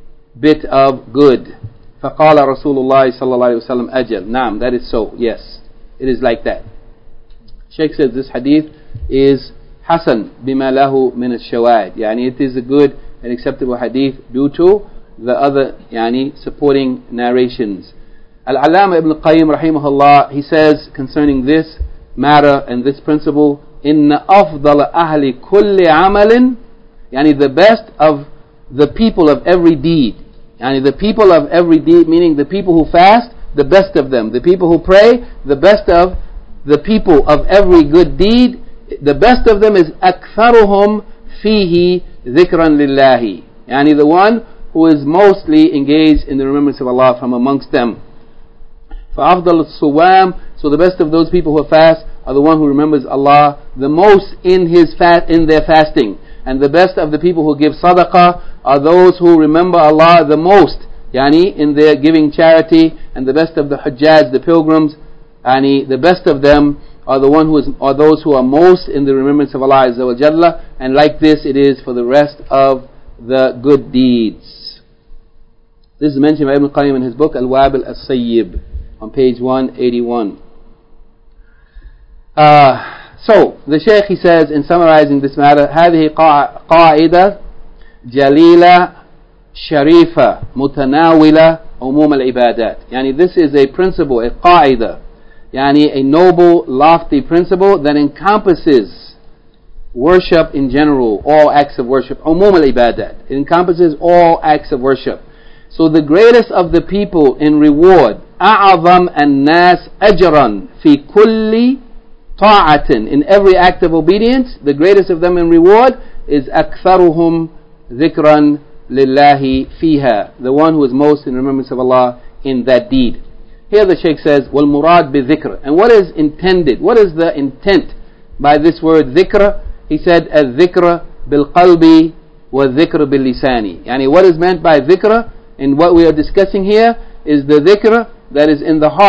bit of good. فَقَالَ رَسُولُ اللَّهِ صَلَّى اللَّهِ عَلَيْهِ وَسَلَّمَ أَجَلْ, Naam, that is so, yes, it is like that. Shaykh says this hadith is Hasan bima lahu min al-shawahid, yani it is a good and acceptable hadith due to the other supporting narrations. Al-Allama Ibn Qayyim rahimahullah, he says concerning this matter and this principle, Inna afdala ahli kulli amalin, yani the best of the people of every deed, yani the people of every deed, meaning the people who fast, the best of them, the people who pray, the best of the people of every good deed, the best of them is aktharuhum fihi dhikran lillahi, yani the one who is mostly engaged in the remembrance of Allah from amongst them. فَأَفْضَلُ الصُّوَامِ, so the best of those people who fast are the one who remembers Allah the most in their fasting. And the best of the people who give sadaqah are those who remember Allah the most, yani in their giving charity. And the best of the hujjaj, the pilgrims, yani the best of them are those who are most in the remembrance of Allah Azza wa Jalla. And like this it is for the rest of the good deeds. This is mentioned by Ibn Qayyim in his book Al-Wabil As-Sayyib on page 181. So the Shaykh, he says in summarizing this matter, هذه قاعدة جليلة شريفة متناولة عموم العبادات, yani this is a principle, a qaida, yani a noble, lofty principle that encompasses worship in general, all acts of worship. عموم العبادات, it encompasses all acts of worship. So the greatest of the people in reward, أعظم الناس أجرا في كل طاعة, in every act of obedience, the greatest of them in reward is أكثرهم ذكرا لله فيها, the one who is most in remembrance of Allah in that deed. Here the Shaykh says, وَالْمُرَادْ بِذِكْرِ, and what is intended, what is the intent by this word dhikr? He said, الذكر بالقلب والذكر باللسان, yani what is meant by dhikr and what we are discussing here is the dhikr that is in the heart,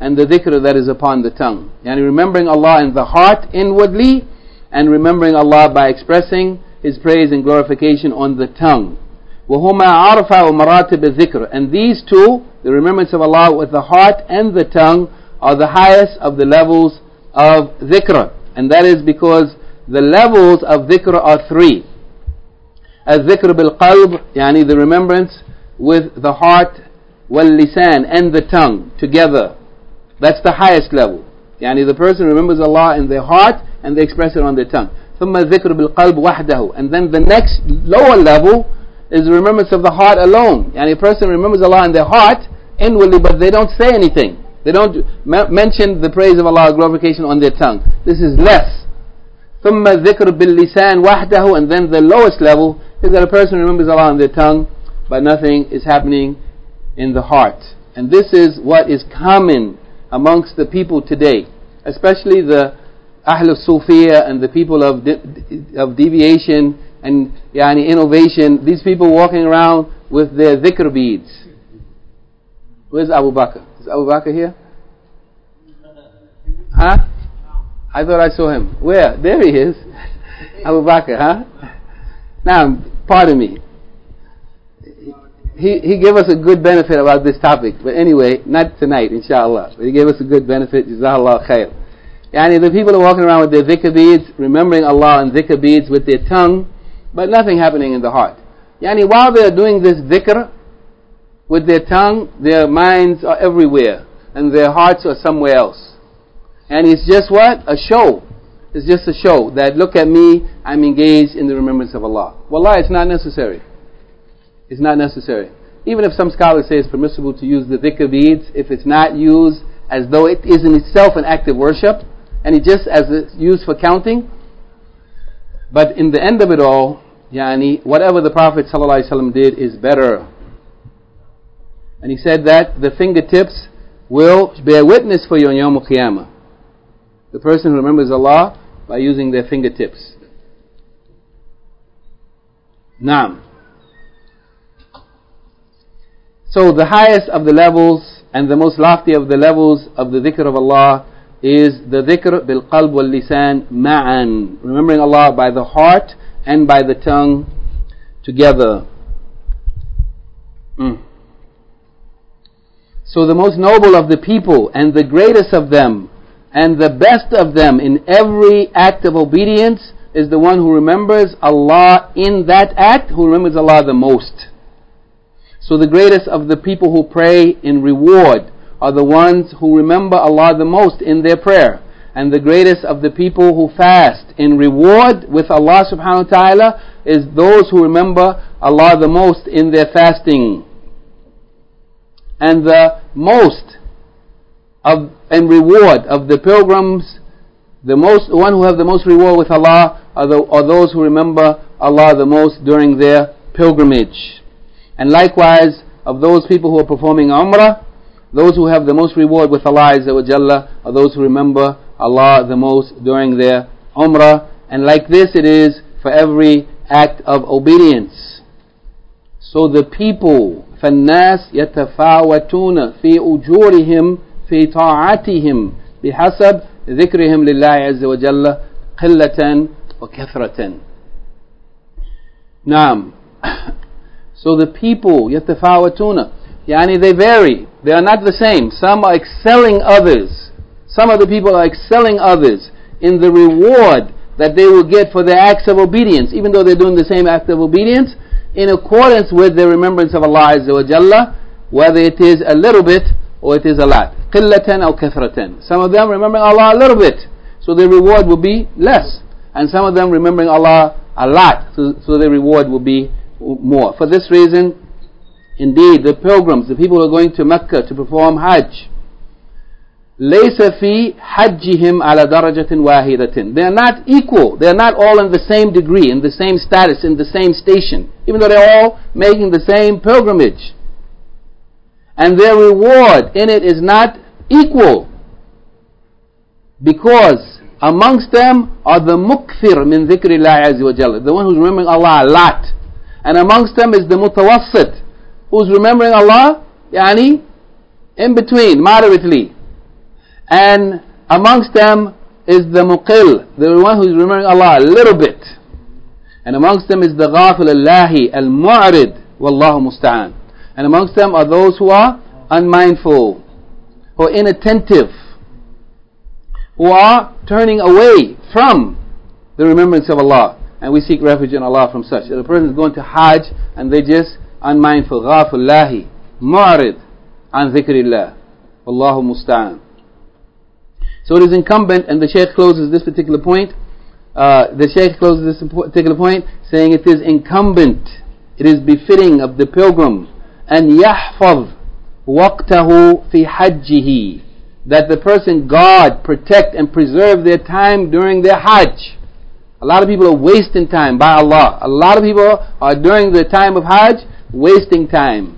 and the dhikr that is upon the tongue. Yani remembering Allah in the heart inwardly, and remembering Allah by expressing His praise and glorification on the tongue. وَهُمَا عَرْفَ وَمَرَاتِبِ الذِّكْرِ. And these two, the remembrance of Allah with the heart and the tongue, are the highest of the levels of dhikr. And that is because the levels of dhikr are three. الذِّكْر بِالْقَلْبِ, yani the remembrance with the heart, وَاللِّسَانِ, and the tongue together. That's the highest level. Yani the person remembers Allah in their heart and they express it on their tongue. ثُمَّ الذِّكْر بِالْقَلْبِ وَحْدَهُ. And then the next lower level is the remembrance of the heart alone. Yani a person remembers Allah in their heart inwardly, but they don't say anything. They don't mention the praise of Allah, glorification on their tongue. This is less. ثُمَّ الذِّكْر بِاللِّسَانِ وَحْدَهُ. And then the lowest level is that a person remembers Allah on their tongue, but nothing is happening in the heart. And this is what is common amongst the people today, especially the Ahl al-Sufiya and the people of deviation and innovation. These people walking around with their dhikr beads. Where's Abu Bakr? Is Abu Bakr here? Huh? I thought I saw him. Where? There he is. Abu Bakr, huh? Now, pardon me. He gave us a good benefit about this topic. But anyway, not tonight, inshallah. But he gave us a good benefit. Jazakallah khair. The people are walking around with their dhikr beads, remembering Allah and dhikr beads with their tongue, but nothing happening in the heart. While they are doing this dhikr with their tongue, their minds are everywhere, and their hearts are somewhere else. And it's just what? A show. It's just a show that, look at me, I'm engaged in the remembrance of Allah. Wallah, it's not necessary. It's not necessary. Even if some scholars say it's permissible to use the dhikr beads, if it's not used as though it is in itself an act of worship, and it just as it's used for counting. But in the end of it all, whatever the Prophet ﷺ did is better. And he said that the fingertips will bear witness for you on Yawm al-Qiyamah. The person who remembers Allah by using their fingertips. Naam. So the highest of the levels and the most lofty of the levels of the dhikr of Allah is the dhikr bil qalb wal lisan ma'an, remembering Allah by the heart and by the tongue together. So the most noble of the people and the greatest of them and the best of them in every act of obedience is the one who remembers Allah in that act, who remembers Allah the most. So the greatest of the people who pray in reward are the ones who remember Allah the most in their prayer. And the greatest of the people who fast in reward with Allah subhanahu wa ta'ala is those who remember Allah the most in their fasting. And the most in reward of the pilgrims, the one who have the most reward with Allah are those who remember Allah the most during their pilgrimage. And likewise, of those people who are performing Umrah, those who have the most reward with Allah Azza wa Jalla are those who remember Allah the most during their Umrah. And like this it is for every act of obedience. So the people, فَالنَّاسِ يَتَفَاوَتُونَ فِي أُجُورِهِمْ فِي طَاعَتِهِمْ بِحَسَبْ ذِكْرِهِمْ لِلَّهِ عَزَّ وَجَلَّ قِلَّةً وَكَثْرَةً. Naam. So the people, يَتَفَاوَتُونَ, they vary. They are not the same. Some are excelling others. Some of the people are excelling others in the reward that they will get for their acts of obedience, even though they're doing the same act of obedience, in accordance with their remembrance of Allah Azza wa Jalla, whether it is a little bit or it is a lot. قِلَّةً أو كَثْرَةً. Some of them remembering Allah a little bit, so their reward will be less. And some of them remembering Allah a lot, so their reward will be more. For this reason, indeed, the pilgrims, the people who are going to Mecca to perform Hajj, لَيْسَ فِي حَجِّهِمْ عَلَى دَرَجَةٍ وَاحِدَةٍ. They are not equal. They are not all in the same degree, in the same status, in the same station, even though they're all making the same pilgrimage. And their reward in it is not equal, because amongst them are the mukthir min dhikrillah azza wa jalla, the one who's remembering Allah a lot. And amongst them is the mutawassit, who's remembering Allah in between, moderately. And amongst them is the muqil, the one who is remembering Allah a little bit. And amongst them is the ghafil al-lahi, al-mu'rid, wallahu musta'an. And amongst them are those who are unmindful, who are inattentive, who are turning away from the remembrance of Allah. And we seek refuge in Allah from such. The person is going to Hajj and they just unmindful. Ghafil lahi, mu'rid an dhikrillah. Wallahu musta'an. So it is incumbent, and the Shaykh closes this particular point. Saying it is incumbent, it is befitting of the pilgrim, and yahfaz waqtahu fi hajjihi, that the person guard, protect and preserve their time during their Hajj. A lot of people are wasting time by Allah. A lot of people are during the time of Hajj wasting time.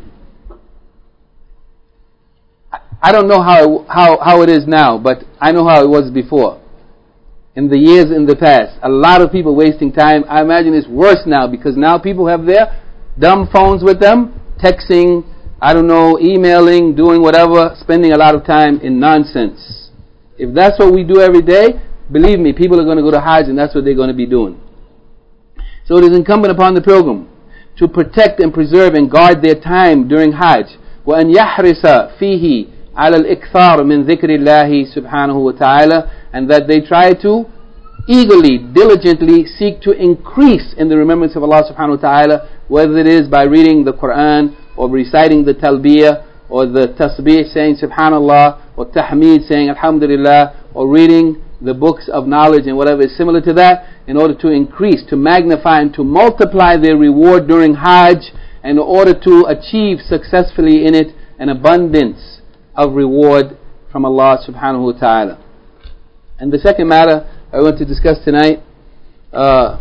I don't know how it is now, but I know how it was before. In the years in the past, a lot of people wasting time. I imagine it's worse now, because now people have their dumb phones with them, texting, emailing, doing whatever, spending a lot of time in nonsense. If that's what we do every day, believe me, people are going to go to Hajj and that's what they're going to be doing. So it is incumbent upon the pilgrim to protect and preserve and guard their time during Hajj. وَأَنْ يَحْرِسَ فِيهِ على الإكثار من ذكر الله سبحانه وتعالى, and that they try to eagerly, diligently seek to increase in the remembrance of Allah subhanahu wa ta'ala, whether it is by reading the Quran or reciting the talbiyah or the tasbih saying subhanallah or tahmeed saying alhamdulillah, or reading the books of knowledge and whatever is similar to that, in order to increase, to magnify and to multiply their reward during Hajj, and in order to achieve successfully in it an abundance of reward from Allah subhanahu wa ta'ala. And the second matter I want to discuss tonight, the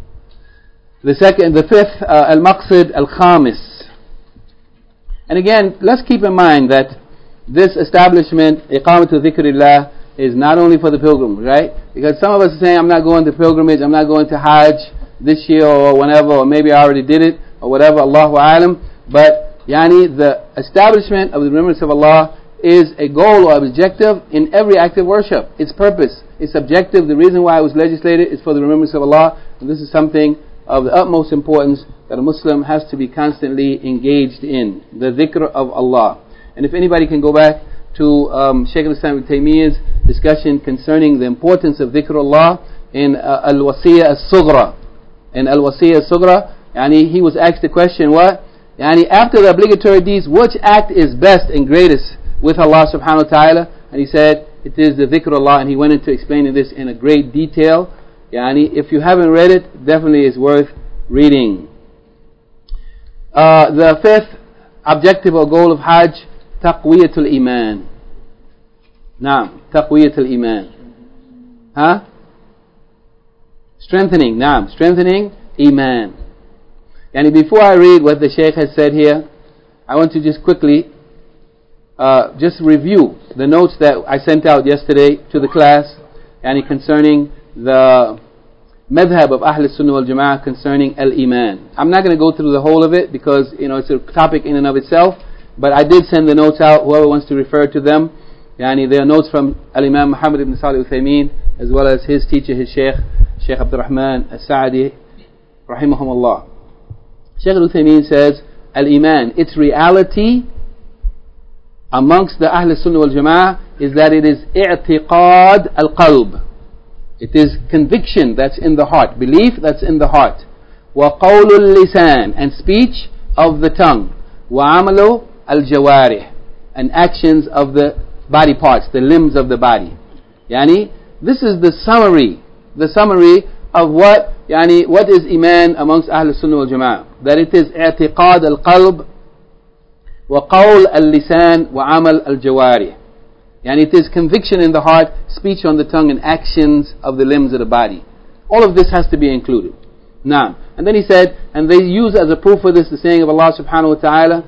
fifth, al-maqsid al-khamis. And again, let's keep in mind that this establishment, iqamatu dhikrillah, is not only for the pilgrim, right? Because some of us are saying, I'm not going to pilgrimage, I'm not going to Hajj this year or whenever, or maybe I already did it, or whatever, Allahu a'lam. But the establishment of the remembrance of Allah is a goal or objective in every act of worship. Its purpose, its objective, the reason why it was legislated is for the remembrance of Allah. And this is something of the utmost importance that a Muslim has to be constantly engaged in, the dhikr of Allah. And if anybody can go back to Shaykh al-Islam ibn Taymiyyah's discussion concerning the importance of dhikr Allah in Al-Wasiyya As-Sughra. In Al-Wasiyya As-Sughra, he was asked the question, after the obligatory deeds, which act is best and greatest with Allah subhanahu wa ta'ala? And he said, it is the dhikr Allah, and he went into explaining this in a great detail. If you haven't read it, definitely is worth reading. The fifth objective or goal of Hajj, taqwiyatul iman. Naam, taqwiyatul iman. Strengthening iman. Before I read what the Shaykh has said here, I want to just quickly just review the notes that I sent out yesterday to the class, concerning the madhab of Ahl Sunnah wal Jama'ah concerning al-Iman. I'm not going to go through the whole of it because it's a topic in and of itself, but I did send the notes out. Whoever wants to refer to them, there are notes from Al-Imam Muhammad ibn Salih al-Uthaymeen, as well as his teacher, his Shaykh Abdul Rahman al-Sa'di, rahimahumullah. Shaykh al-Uthaymeen says, al-Iman, its reality amongst the Ahl Sunnah wal Jama'ah is that it is i'tiqad al-qalb. It is conviction that's in the heart, belief that's in the heart. Wa qawlul lisan, and speech of the tongue. Wa amalu al-jawarih, and actions of the body parts, the limbs of the body. This is the summary of what is Iman amongst Ahl Sunnah wal Jama'ah. That it is i'tiqad al-qalb, وَقَوْلَ اللِّسَانِ وَعَمَلْ الْجَوَارِحِ. It is conviction in the heart, speech on the tongue, and actions of the limbs of the body. All of this has to be included. Now, and then he said, and they use as a proof for this the saying of Allah subhanahu wa ta'ala,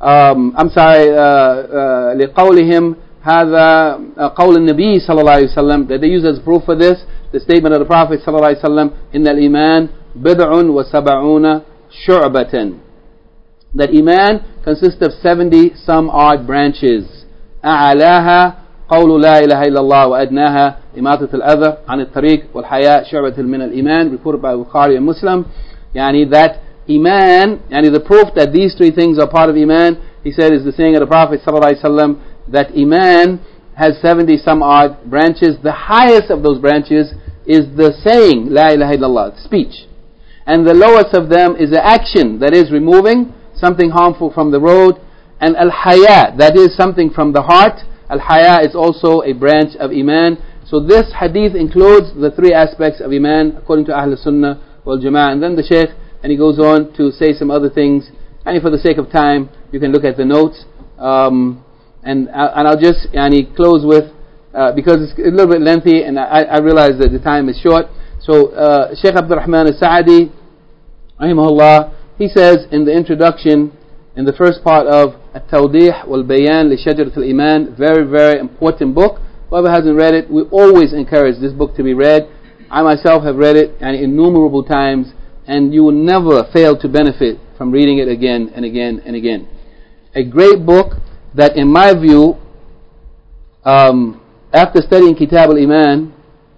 لِقَوْلِهِمْ هَذَا قَوْلُ النَّبِيِّ صلى الله عليه وسلم, that they use as a proof for this the statement of the Prophet صلى الله عليه وسلم, إِنَّ الْإِيمَانِ بِضْعٌ وَسَبْعُونَ شُعْبَةً, that Iman consists of 70 some odd branches. أَعْلَاهَا قول لا إله إلا الله وأدناها إماطة الأذى عن الطريق والحياء شعبة من الإيمان, reported by Bukhari and Muslim. Yani that Iman, yani the proof that these three things are part of Iman, he said, is the saying of the Prophet ﷺ, that Iman has 70 some odd branches. The highest of those branches is the saying La ilaha illallah, speech. And the lowest of them is the action, that is removing something harmful from the road. And al-haya, that is something from the heart. Al-haya is also a branch of Iman. So this hadith includes the three aspects of Iman according to Ahl Sunnah wal Jama'ah. And then the Shaykh, and he goes on to say some other things. And for the sake of time, you can look at the notes. And I'll just close with, because it's a little bit lengthy and I realize that the time is short. So Shaykh Abdul Rahman al-Sa'adi, rahimahullah, he says in the introduction, in the first part of At-Tawdih wal-Bayan li Shajarat al-Iman, very, very important book. Whoever hasn't read it, we always encourage this book to be read. I myself have read it innumerable times, and you will never fail to benefit from reading it again and again and again. A great book that, in my view, after studying Kitab al-Iman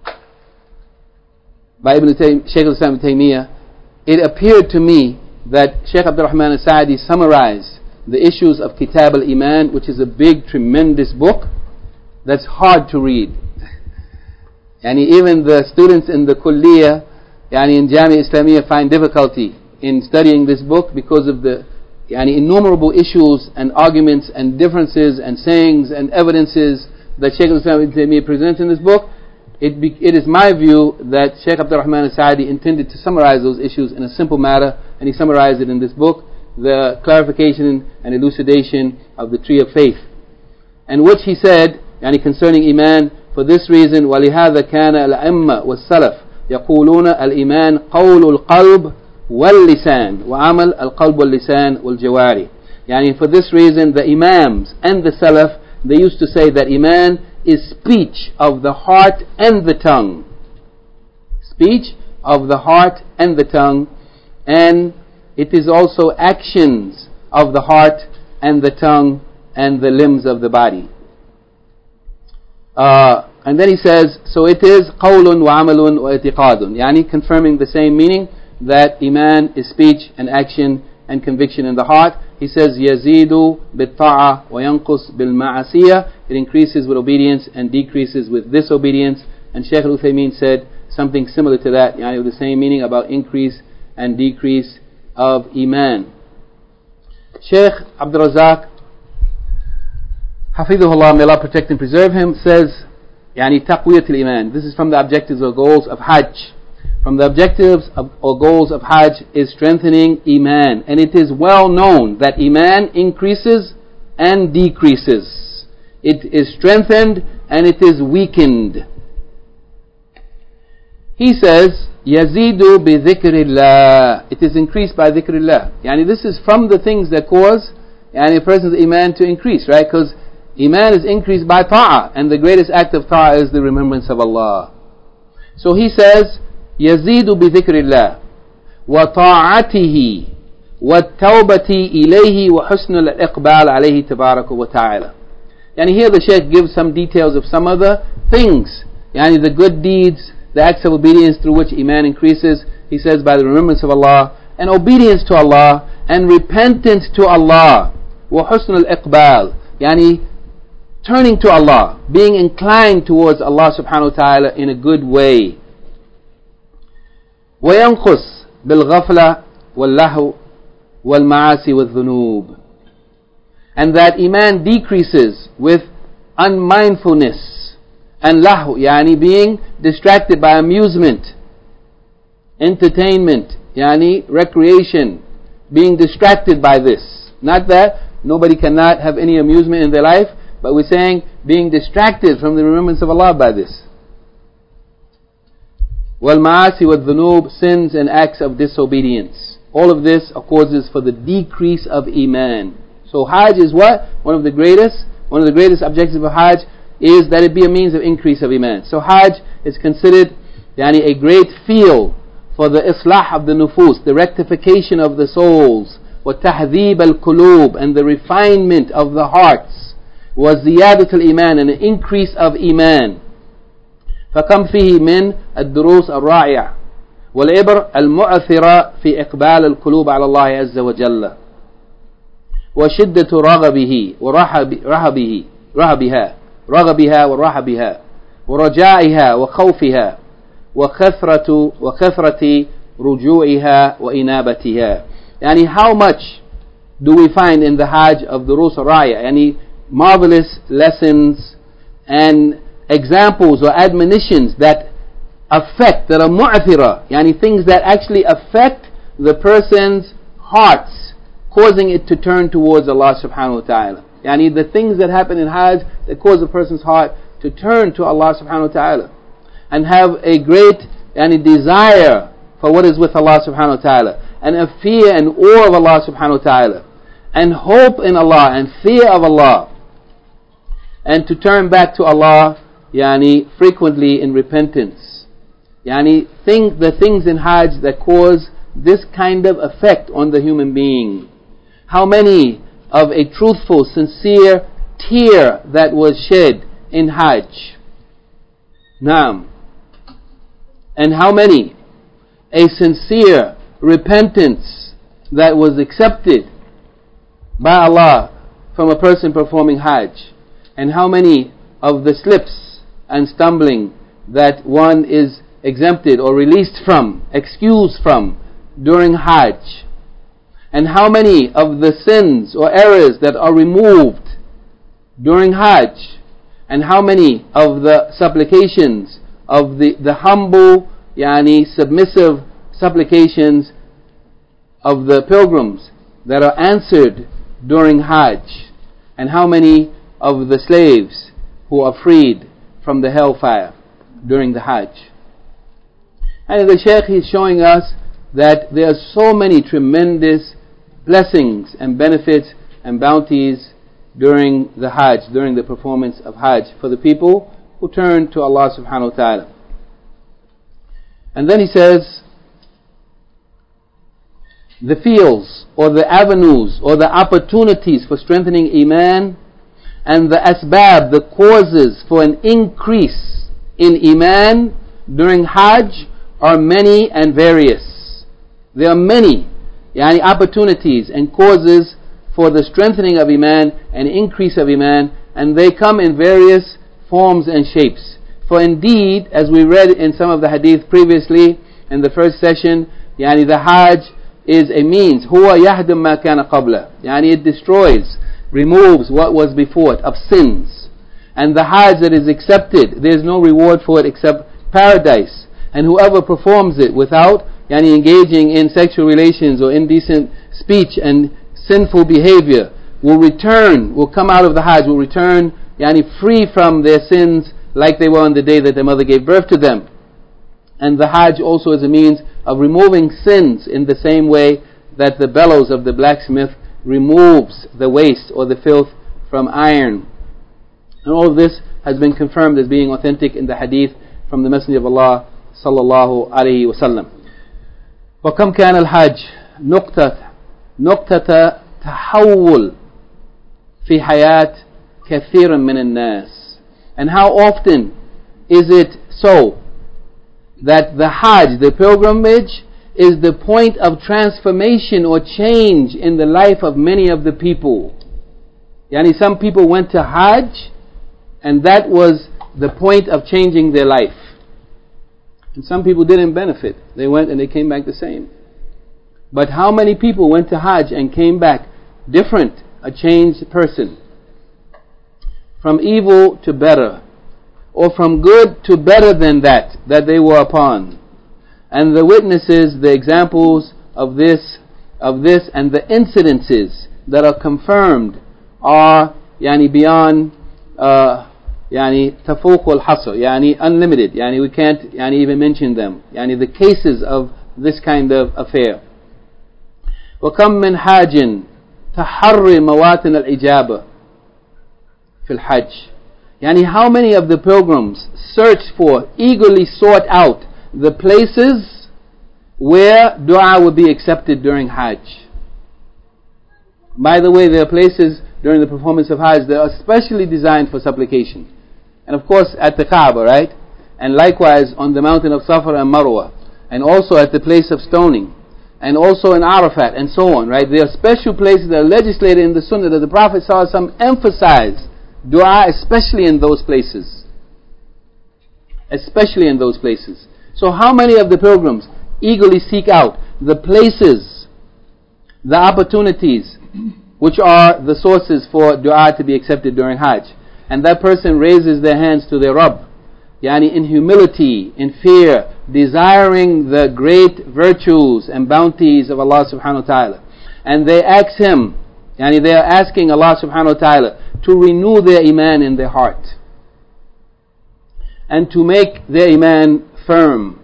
by Shaykh al-Islam Ibn Taymiyyah, it appeared to me that Shaykh Abdul Rahman al-Sa'adi summarized the issues of Kitab al-Iman, which is a big, tremendous book that's hard to read. Even the students in the Kulliyah, in Jamia Islamiyah, find difficulty in studying this book because of the innumerable issues and arguments and differences and sayings and evidences that Shaykh al-Islam Ibn Taymiyyah presents in this book. It is my view that Shaykh Abdul Rahman al-Sa'adi intended to summarize those issues in a simple manner, and he summarized it in this book, the clarification and elucidation of the tree of faith. And which he said, concerning Iman, for this reason, وَلِهَذَا كَانَ الْأَئِمَّةُ وَالسَّلَفُ يقولون الإيمان قول القلب واللسان وعمل القلب واللسان والجوارح. For this reason, the Imams and the Salaf, they used to say that Iman is speech of the heart and the tongue. Speech of the heart and the tongue, and it is also actions of the heart and the tongue and the limbs of the body. And then he says, so it is qawlun wa amalun wa itiqadun, confirming the same meaning, that Iman is speech and action and conviction in the heart. He says, yazidu bit-ta'a wa yanqus bil-ma'asiyah, it increases with obedience and decreases with disobedience. And Shaykh al-Uthaymeen said something similar to that, with the same meaning about increase and decrease of Iman. Shaykh Abdul Razak, Hafidhullah, may Allah protect and preserve him, says, taqwiyat al-Iman. This is from the objectives or goals of Hajj. From the objectives or goals of Hajj is strengthening Iman. And it is well known that Iman increases and decreases. It is strengthened and it is weakened. He says, yazidu bi dhikrillah. It is increased by dhikrillah. This is from the things that cause a person's Iman to increase, right? Because Iman is increased by ta'ah, and the greatest act of ta'ah is the remembrance of Allah. So he says, يزيد بذكر الله وطاعته والتوبة إليه وحسن الإقبال عليه تبارك وتعالى. Here the Shaykh gives some details of some other things, the good deeds, the acts of obedience through which Iman increases. He says by the remembrance of Allah and obedience to Allah and repentance to Allah. وحسن الإقبال, turning to Allah, being inclined towards Allah subhanahu wa ta'ala in a good way. وينقص بالغفلة واللهو والمعاصي والذنوب. And that Iman decreases with unmindfulness and lahu, being distracted by amusement, entertainment, recreation, being distracted by this. Not that nobody cannot have any amusement in their life, but we're saying being distracted from the remembrance of Allah by this. وَالْمَعَاسِ وَالذُّنُوبِ, sins and acts of disobedience. All of this causes for the decrease of Iman. So Hajj is what? One of the greatest objectives of Hajj is that it be a means of increase of Iman. So Hajj is considered a great field for the islah of the nufus, the rectification of the souls, وَتَحْذِيبَ الْقُلُوبِ, and the refinement of the hearts, وزيادة الإيمان, and an increase of إيمان. فكم فيه من الدروس الرائعة والعبر المؤثرة في إقبال القلوب على الله عز وجل, وشدة رغبها ورهبها ورجائها وخوفها وكثرة رجوعها وإنابتها. يعني how much do we find in the Hajj of Durus al-Raya, yani marvelous lessons and examples or admonitions that affect, that are mu'athira, yani things that actually affect the person's hearts, causing it to turn towards Allah subhanahu wa ta'ala. Yani the things that happen in Hajj that cause a person's heart to turn to Allah subhanahu wa ta'ala and have a great desire for what is with Allah subhanahu wa ta'ala, and a fear and awe of Allah subhanahu wa ta'ala, and hope in Allah and fear of Allah, and to turn back to Allah frequently in repentance. The things in Hajj that cause this kind of effect on the human being. How many of a truthful, sincere tear that was shed in Hajj? Naam. And how many a sincere repentance that was accepted by Allah from a person performing Hajj? And how many of the slips and stumbling that one is exempted or released from, excused from during Hajj? And how many of the sins or errors that are removed during Hajj? And how many of the supplications of the humble, submissive supplications of the pilgrims that are answered during Hajj? And how many of the slaves who are freed from the hellfire during the Hajj? And the Shaykh is showing us that there are so many tremendous blessings and benefits and bounties during the Hajj, during the performance of Hajj, for the people who turn to Allah subhanahu wa ta'ala. And then he says, the fields or the avenues or the opportunities for strengthening Iman and the asbab, the causes for an increase in Iman during Hajj are many and various. There are many opportunities and causes for the strengthening of Iman and increase of Iman, and they come in various forms and shapes. For indeed, as we read in some of the hadith previously in the first session, the Hajj is a means. Huwa yahdum ma kana qabla. It destroys, removes what was before it of sins. And the Hajj that is accepted, there is no reward for it except paradise. And whoever performs it without engaging in sexual relations or indecent speech and sinful behavior will come out of the Hajj, will return free from their sins like they were on the day that their mother gave birth to them. And the Hajj also is a means of removing sins in the same way that the bellows of the blacksmith removes the waste or the filth from iron. And all of this has been confirmed as being authentic in the hadith from the Messenger of Allah sallallahu alayhi wa sallam. وكم كان الحج نقطة تحول في حياة كثير من الناس. And how often is it so that the Hajj, the pilgrimage, is the point of transformation or change in the life of many of the people. Some people went to Hajj and that was the point of changing their life. And some people didn't benefit. They went and they came back the same. But how many people went to Hajj and came back different, a changed person? From evil to better, or from good to better than that they were upon. And the witnesses, the examples of this and the incidences that are confirmed are beyond تفوق الحصر, unlimited. We can't even mention them. The cases of this kind of affair. وكم من حاج تحري مواطن الإجابة في الحج. How many of the pilgrims searched for, eagerly sought out the places where dua would be accepted during Hajj. By the way, there are places during the performance of Hajj, they are specially designed for supplication. And of course at the Kaaba, right? And likewise on the mountain of Safa and Marwa, and also at the place of stoning, and also in Arafat, and so on, right? There are special places that are legislated in the Sunnah that the Prophet ﷺ emphasized dua, especially in those places. Especially in those places. So how many of the pilgrims eagerly seek out the places, the opportunities, which are the sources for dua to be accepted during Hajj? And that person raises their hands to their Rabb, yani in humility, in fear, desiring the great virtues and bounties of Allah subhanahu wa ta'ala. And they ask Him, yani they are asking Allah subhanahu wa ta'ala to renew their iman in their heart, and to make their iman firm.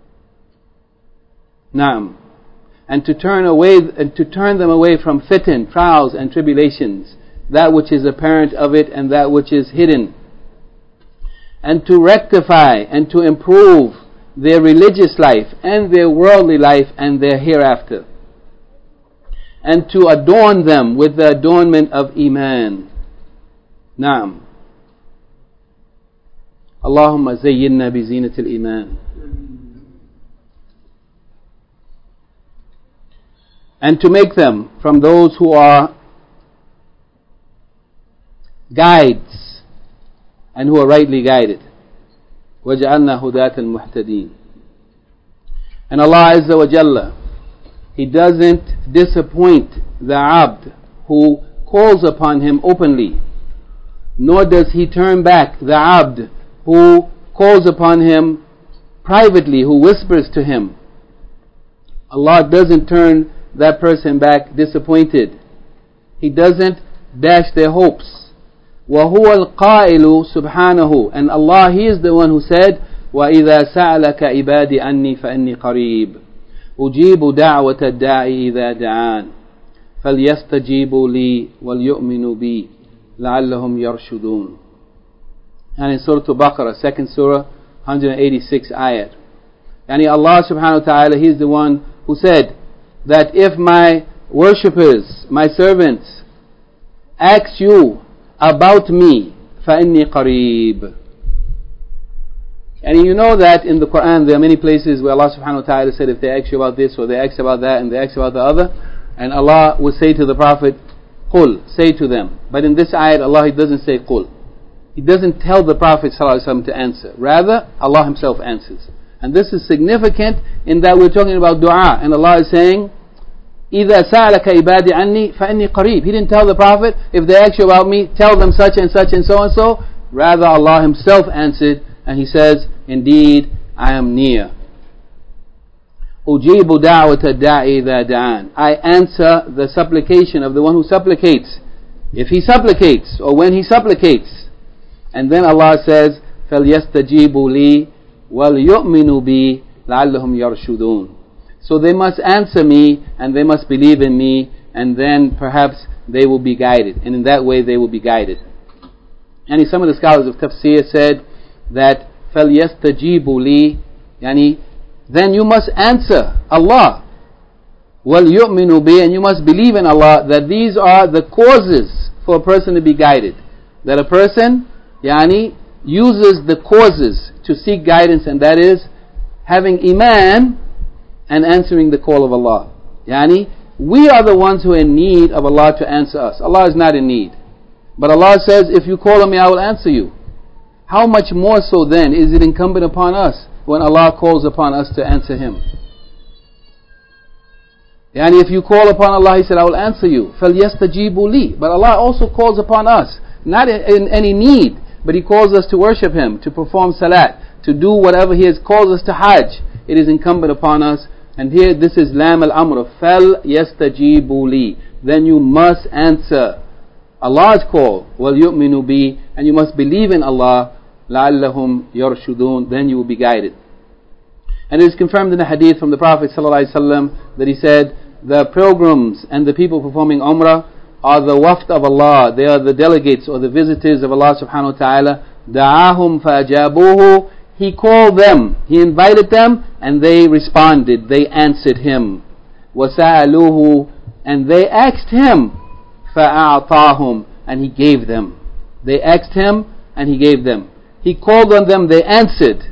Naam. And to turn them away from fitan, trials and tribulations, that which is apparent of it and that which is hidden, and to rectify and to improve their religious life and their worldly life and their hereafter, and to adorn them with the adornment of Iman. Naam. Allahumma zayyinna bi zinatil Iman. And to make them from those who are guides and who are rightly guided. وَجَعَلْنَا هُدَاةً الْمُحْتَدِينَ. And Allah Azza wa Jalla, He doesn't disappoint the abd who calls upon Him openly, nor does He turn back the abd who calls upon Him privately, who whispers to Him. Allah doesn't turn that person back disappointed. He doesn't dash their hopes. وَهُوَ الْقَائِلُ سُبْحَانَهُ. And Allah, He is the one who said, وَإِذَا سَأَلَكَ عِبَادِ أَنِّي فَإِنِّي قَرِيبٌ أُجِيبُ دَعْوَةَ الدَّاعِ إِذَا دَعَانِ فَلْيَسْتَجِيبُوا لِي وَلْيُؤْمِنُوا بِي لَعَلَّهُمْ يَرْشُدُونَ. And in Surah Al-Baqarah, 2nd Surah, 186 ayat. Yani Allah subhanahu wa ta'ala, He is the one who said that if my worshippers, my servants, ask you about me, فَإِنِّي قَرِيبٌ. And you know that in the Quran there are many places where Allah subhanahu wa ta'ala said if they ask you about this or they ask about that and they ask about the other, and Allah will say to the Prophet, قُل, say to them. But in this ayat Allah, He doesn't say قُل. He doesn't tell the Prophet ﷺ to answer. Rather, Allah Himself answers. And this is significant in that we're talking about dua, and Allah is saying, إِذَا سَأَلَكَ عِبَادِ عَنِّي فَإِنِّي قَرِيبٌ. He didn't tell the Prophet, if they ask you about me, tell them such and such and so and so. Rather, Allah Himself answered, and He says, indeed, I am near. أُجِيبُ دَعْوَةَ الدَّاعِ إِذَا دَعَانِ. I answer the supplication of the one who supplicates, if he supplicates, or when he supplicates. And then Allah says, فَلْيَسْتَجِيبُوا لِي وَلْيُؤْمِنُوا بِي لَعَلَّهُمْ يَرْشُدُونَ. So they must answer me, and they must believe in me, and then perhaps they will be guided. And in that way they will be guided. And some of the scholars of tafsir said that فَلْيَسْتَجِيبُوا لِي, yani, then you must answer Allah. وَلْيُؤْمِنُوا بِي, and you must believe in Allah, that these are the causes for a person to be guided. That a person, yani, uses the causes to seek guidance, and that is having iman and answering the call of Allah. Yani, we are the ones who are in need of Allah to answer us. Allah is not in need. But Allah says, if you call on me, I will answer you. How much more so then is it incumbent upon us when Allah calls upon us to answer Him? Yani, if you call upon Allah, He said, I will answer you. فَلْيَسْتَجِيبُوا لِي. But Allah also calls upon us, not in any need, but He calls us to worship Him, to perform salat, to do whatever He has called us to Hajj. It is incumbent upon us. And here, this is Lam al-Amr, فَلْيَسْتَجِيبُوا لِي. Then you must answer Allah's call, وَلْيُؤْمِنُوا بِي, and you must believe in Allah, لَعَلَّهُمْ يَرْشُدُونَ, then you will be guided. And it is confirmed in the hadith from the Prophet ﷺ that he said, the pilgrims and the people performing Umrah are the wafd of Allah. They are the delegates or the visitors of Allah subhanahu wa ta'ala. دَعَاهُمْ فَأَجَابُوهُ. He called them, He invited them, and they responded, they answered Him. وَسَأَلُوهُ. And they asked Him, فَأَعْطَاهُمْ. and He gave them. They asked Him and He gave them. He called on them, they answered.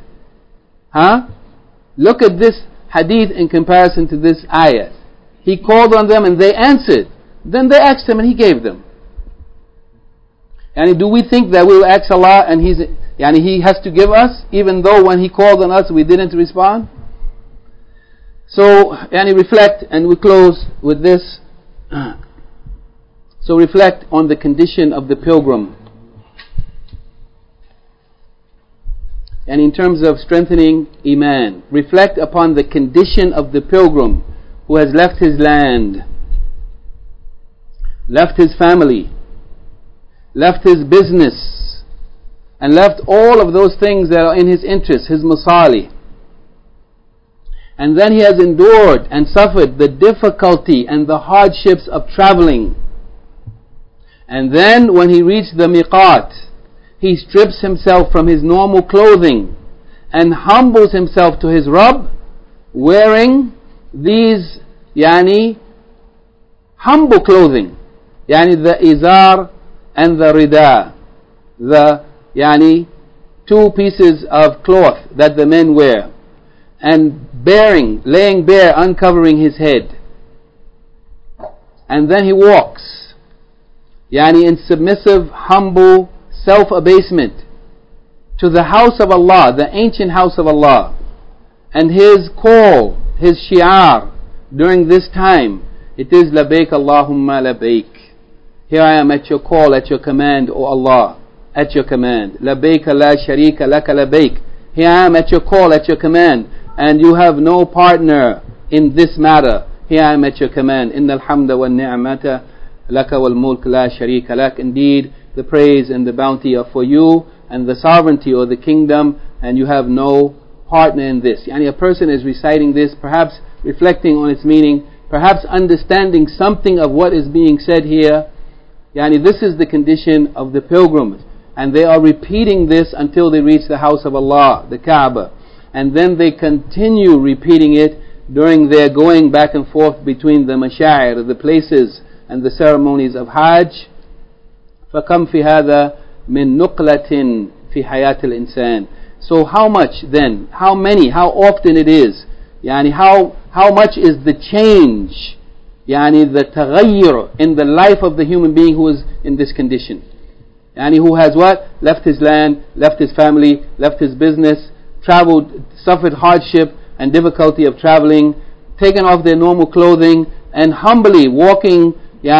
Look at this hadith in comparison to this ayah. He called on them and they answered. Then they asked Him and He gave them. And do we think that we will ask Allah and He has to give us, even though when He called on us we didn't respond? So, reflect, and we close with this. So reflect on the condition of the pilgrim. And in terms of strengthening Iman, reflect upon the condition of the pilgrim who has left his land, left his family, left his business, and left all of those things that are in his interest, his masali. And then he has endured and suffered the difficulty and the hardships of traveling. And then when he reached the miqat, he strips himself from his normal clothing and humbles himself to his Rabb, wearing these humble clothing, the izar and the rida, the two pieces of cloth that the men wear, and laying bare, uncovering his head. And then he walks, in submissive, humble self-abasement to the house of Allah, the ancient house of Allah. And his call, his shi'ar during this time, it is Labaik Allahumma Labaik. Here I am at your call, at your command, O Allah, at your command. Labaik la sharika laka labaik. Here I am at your call, at your command, and you have no partner in this matter. Here I am at your command. Innal hamda wal ni'mata laka wal mulk la sharika lak. Indeed, the praise and the bounty are for you, and the sovereignty or the kingdom, and you have no partner in this. A person is reciting this, perhaps reflecting on its meaning, perhaps understanding something of what is being said here. This is the condition of the pilgrims, and they are repeating this until they reach the house of Allah, the Kaaba, and then they continue repeating it during their going back and forth between the mashair, the places and the ceremonies of Hajj. فَكَمْ فِي هَذَا مِن نُقْلَةٍ فِي حَيَاةِ الْإِنسَانِ. So how much then, how many, how often it is, how much is the change, the taghayyur in the life of the human being who is in this condition. Who has what? Left his land, left his family, left his business, traveled, suffered hardship and difficulty of traveling, taken off their normal clothing, and humbly walking,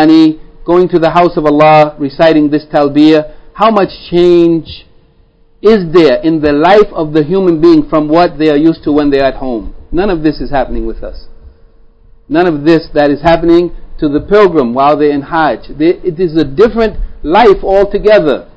going to the house of Allah, reciting this talbiyah. How much change is there in the life of the human being from what they are used to when they are at home? None of this is happening with us. None of this that is happening to the pilgrim while they're in Hajj. It is a different life altogether.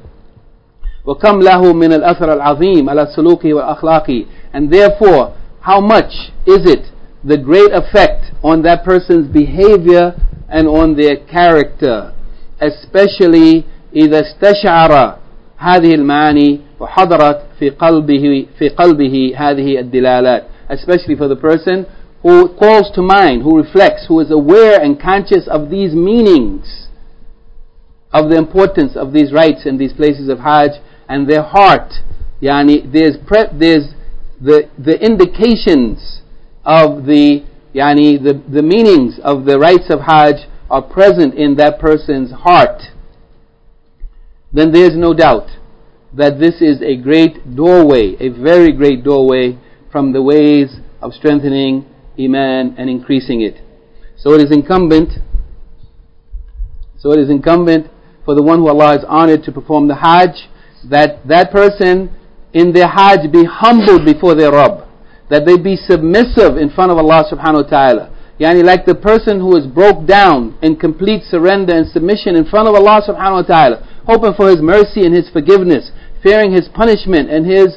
وَكَمْ لَهُ مِنَ الْأَثَرَ الْعَظِيمِ عَلَى السُّلُوكِ وَالْأَخْلَاقِ. And therefore, how much is it the great effect on that person's behavior and on their character, especially إذا استشعر هذه المعاني وحضرت في قلبه هذه الدلالات, especially for the person who calls to mind, who reflects, who is aware and conscious of these meanings, of the importance of these rites and these places of Hajj, and their heart, there's the indications of the meanings of the rites of Hajj are present in that person's heart. Then there is no doubt that this is a great doorway, a very great doorway from the ways of strengthening Iman and increasing it. So it is incumbent for the one who Allah has honored to perform the Hajj, that person in their Hajj be humbled before their Rabb, that they be submissive in front of Allah subhanahu wa ta'ala. Like the person who is broke down in complete surrender and submission in front of Allah subhanahu wa ta'ala, hoping for His mercy and His forgiveness, fearing His punishment and His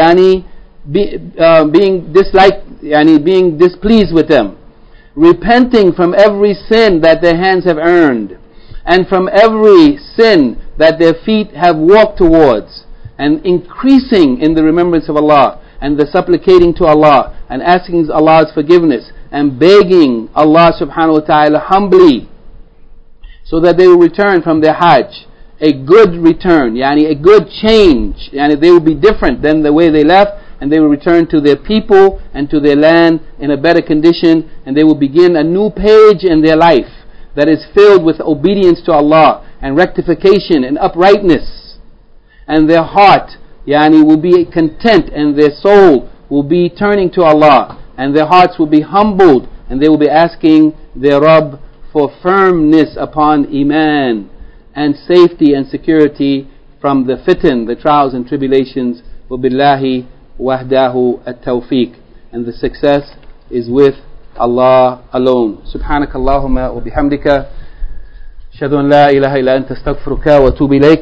being displeased with them, repenting from every sin that their hands have earned, and from every sin that their feet have walked towards, and increasing in the remembrance of Allah, and the supplicating to Allah, and asking Allah's forgiveness, and begging Allah subhanahu wa ta'ala humbly, so that they will return from their Hajj, a good return, yani a good change, yani they will be different than the way they left, and they will return to their people and to their land in a better condition, and they will begin a new page in their life that is filled with obedience to Allah and rectification and uprightness, and their heart yani will be content, and their soul will be turning to Allah, and their hearts will be humbled, and they will be asking their Rabb for firmness upon Iman and safety and security from the fitan, the trials and tribulations. وَبِاللَّهِ وَحْدَهُ التَّوْفِيقِ, and the success is with Allah alone. سبحانك اللهم وبحمدك أشهد أن لا إله إلا أنت أستغفرك وأتوب إليك.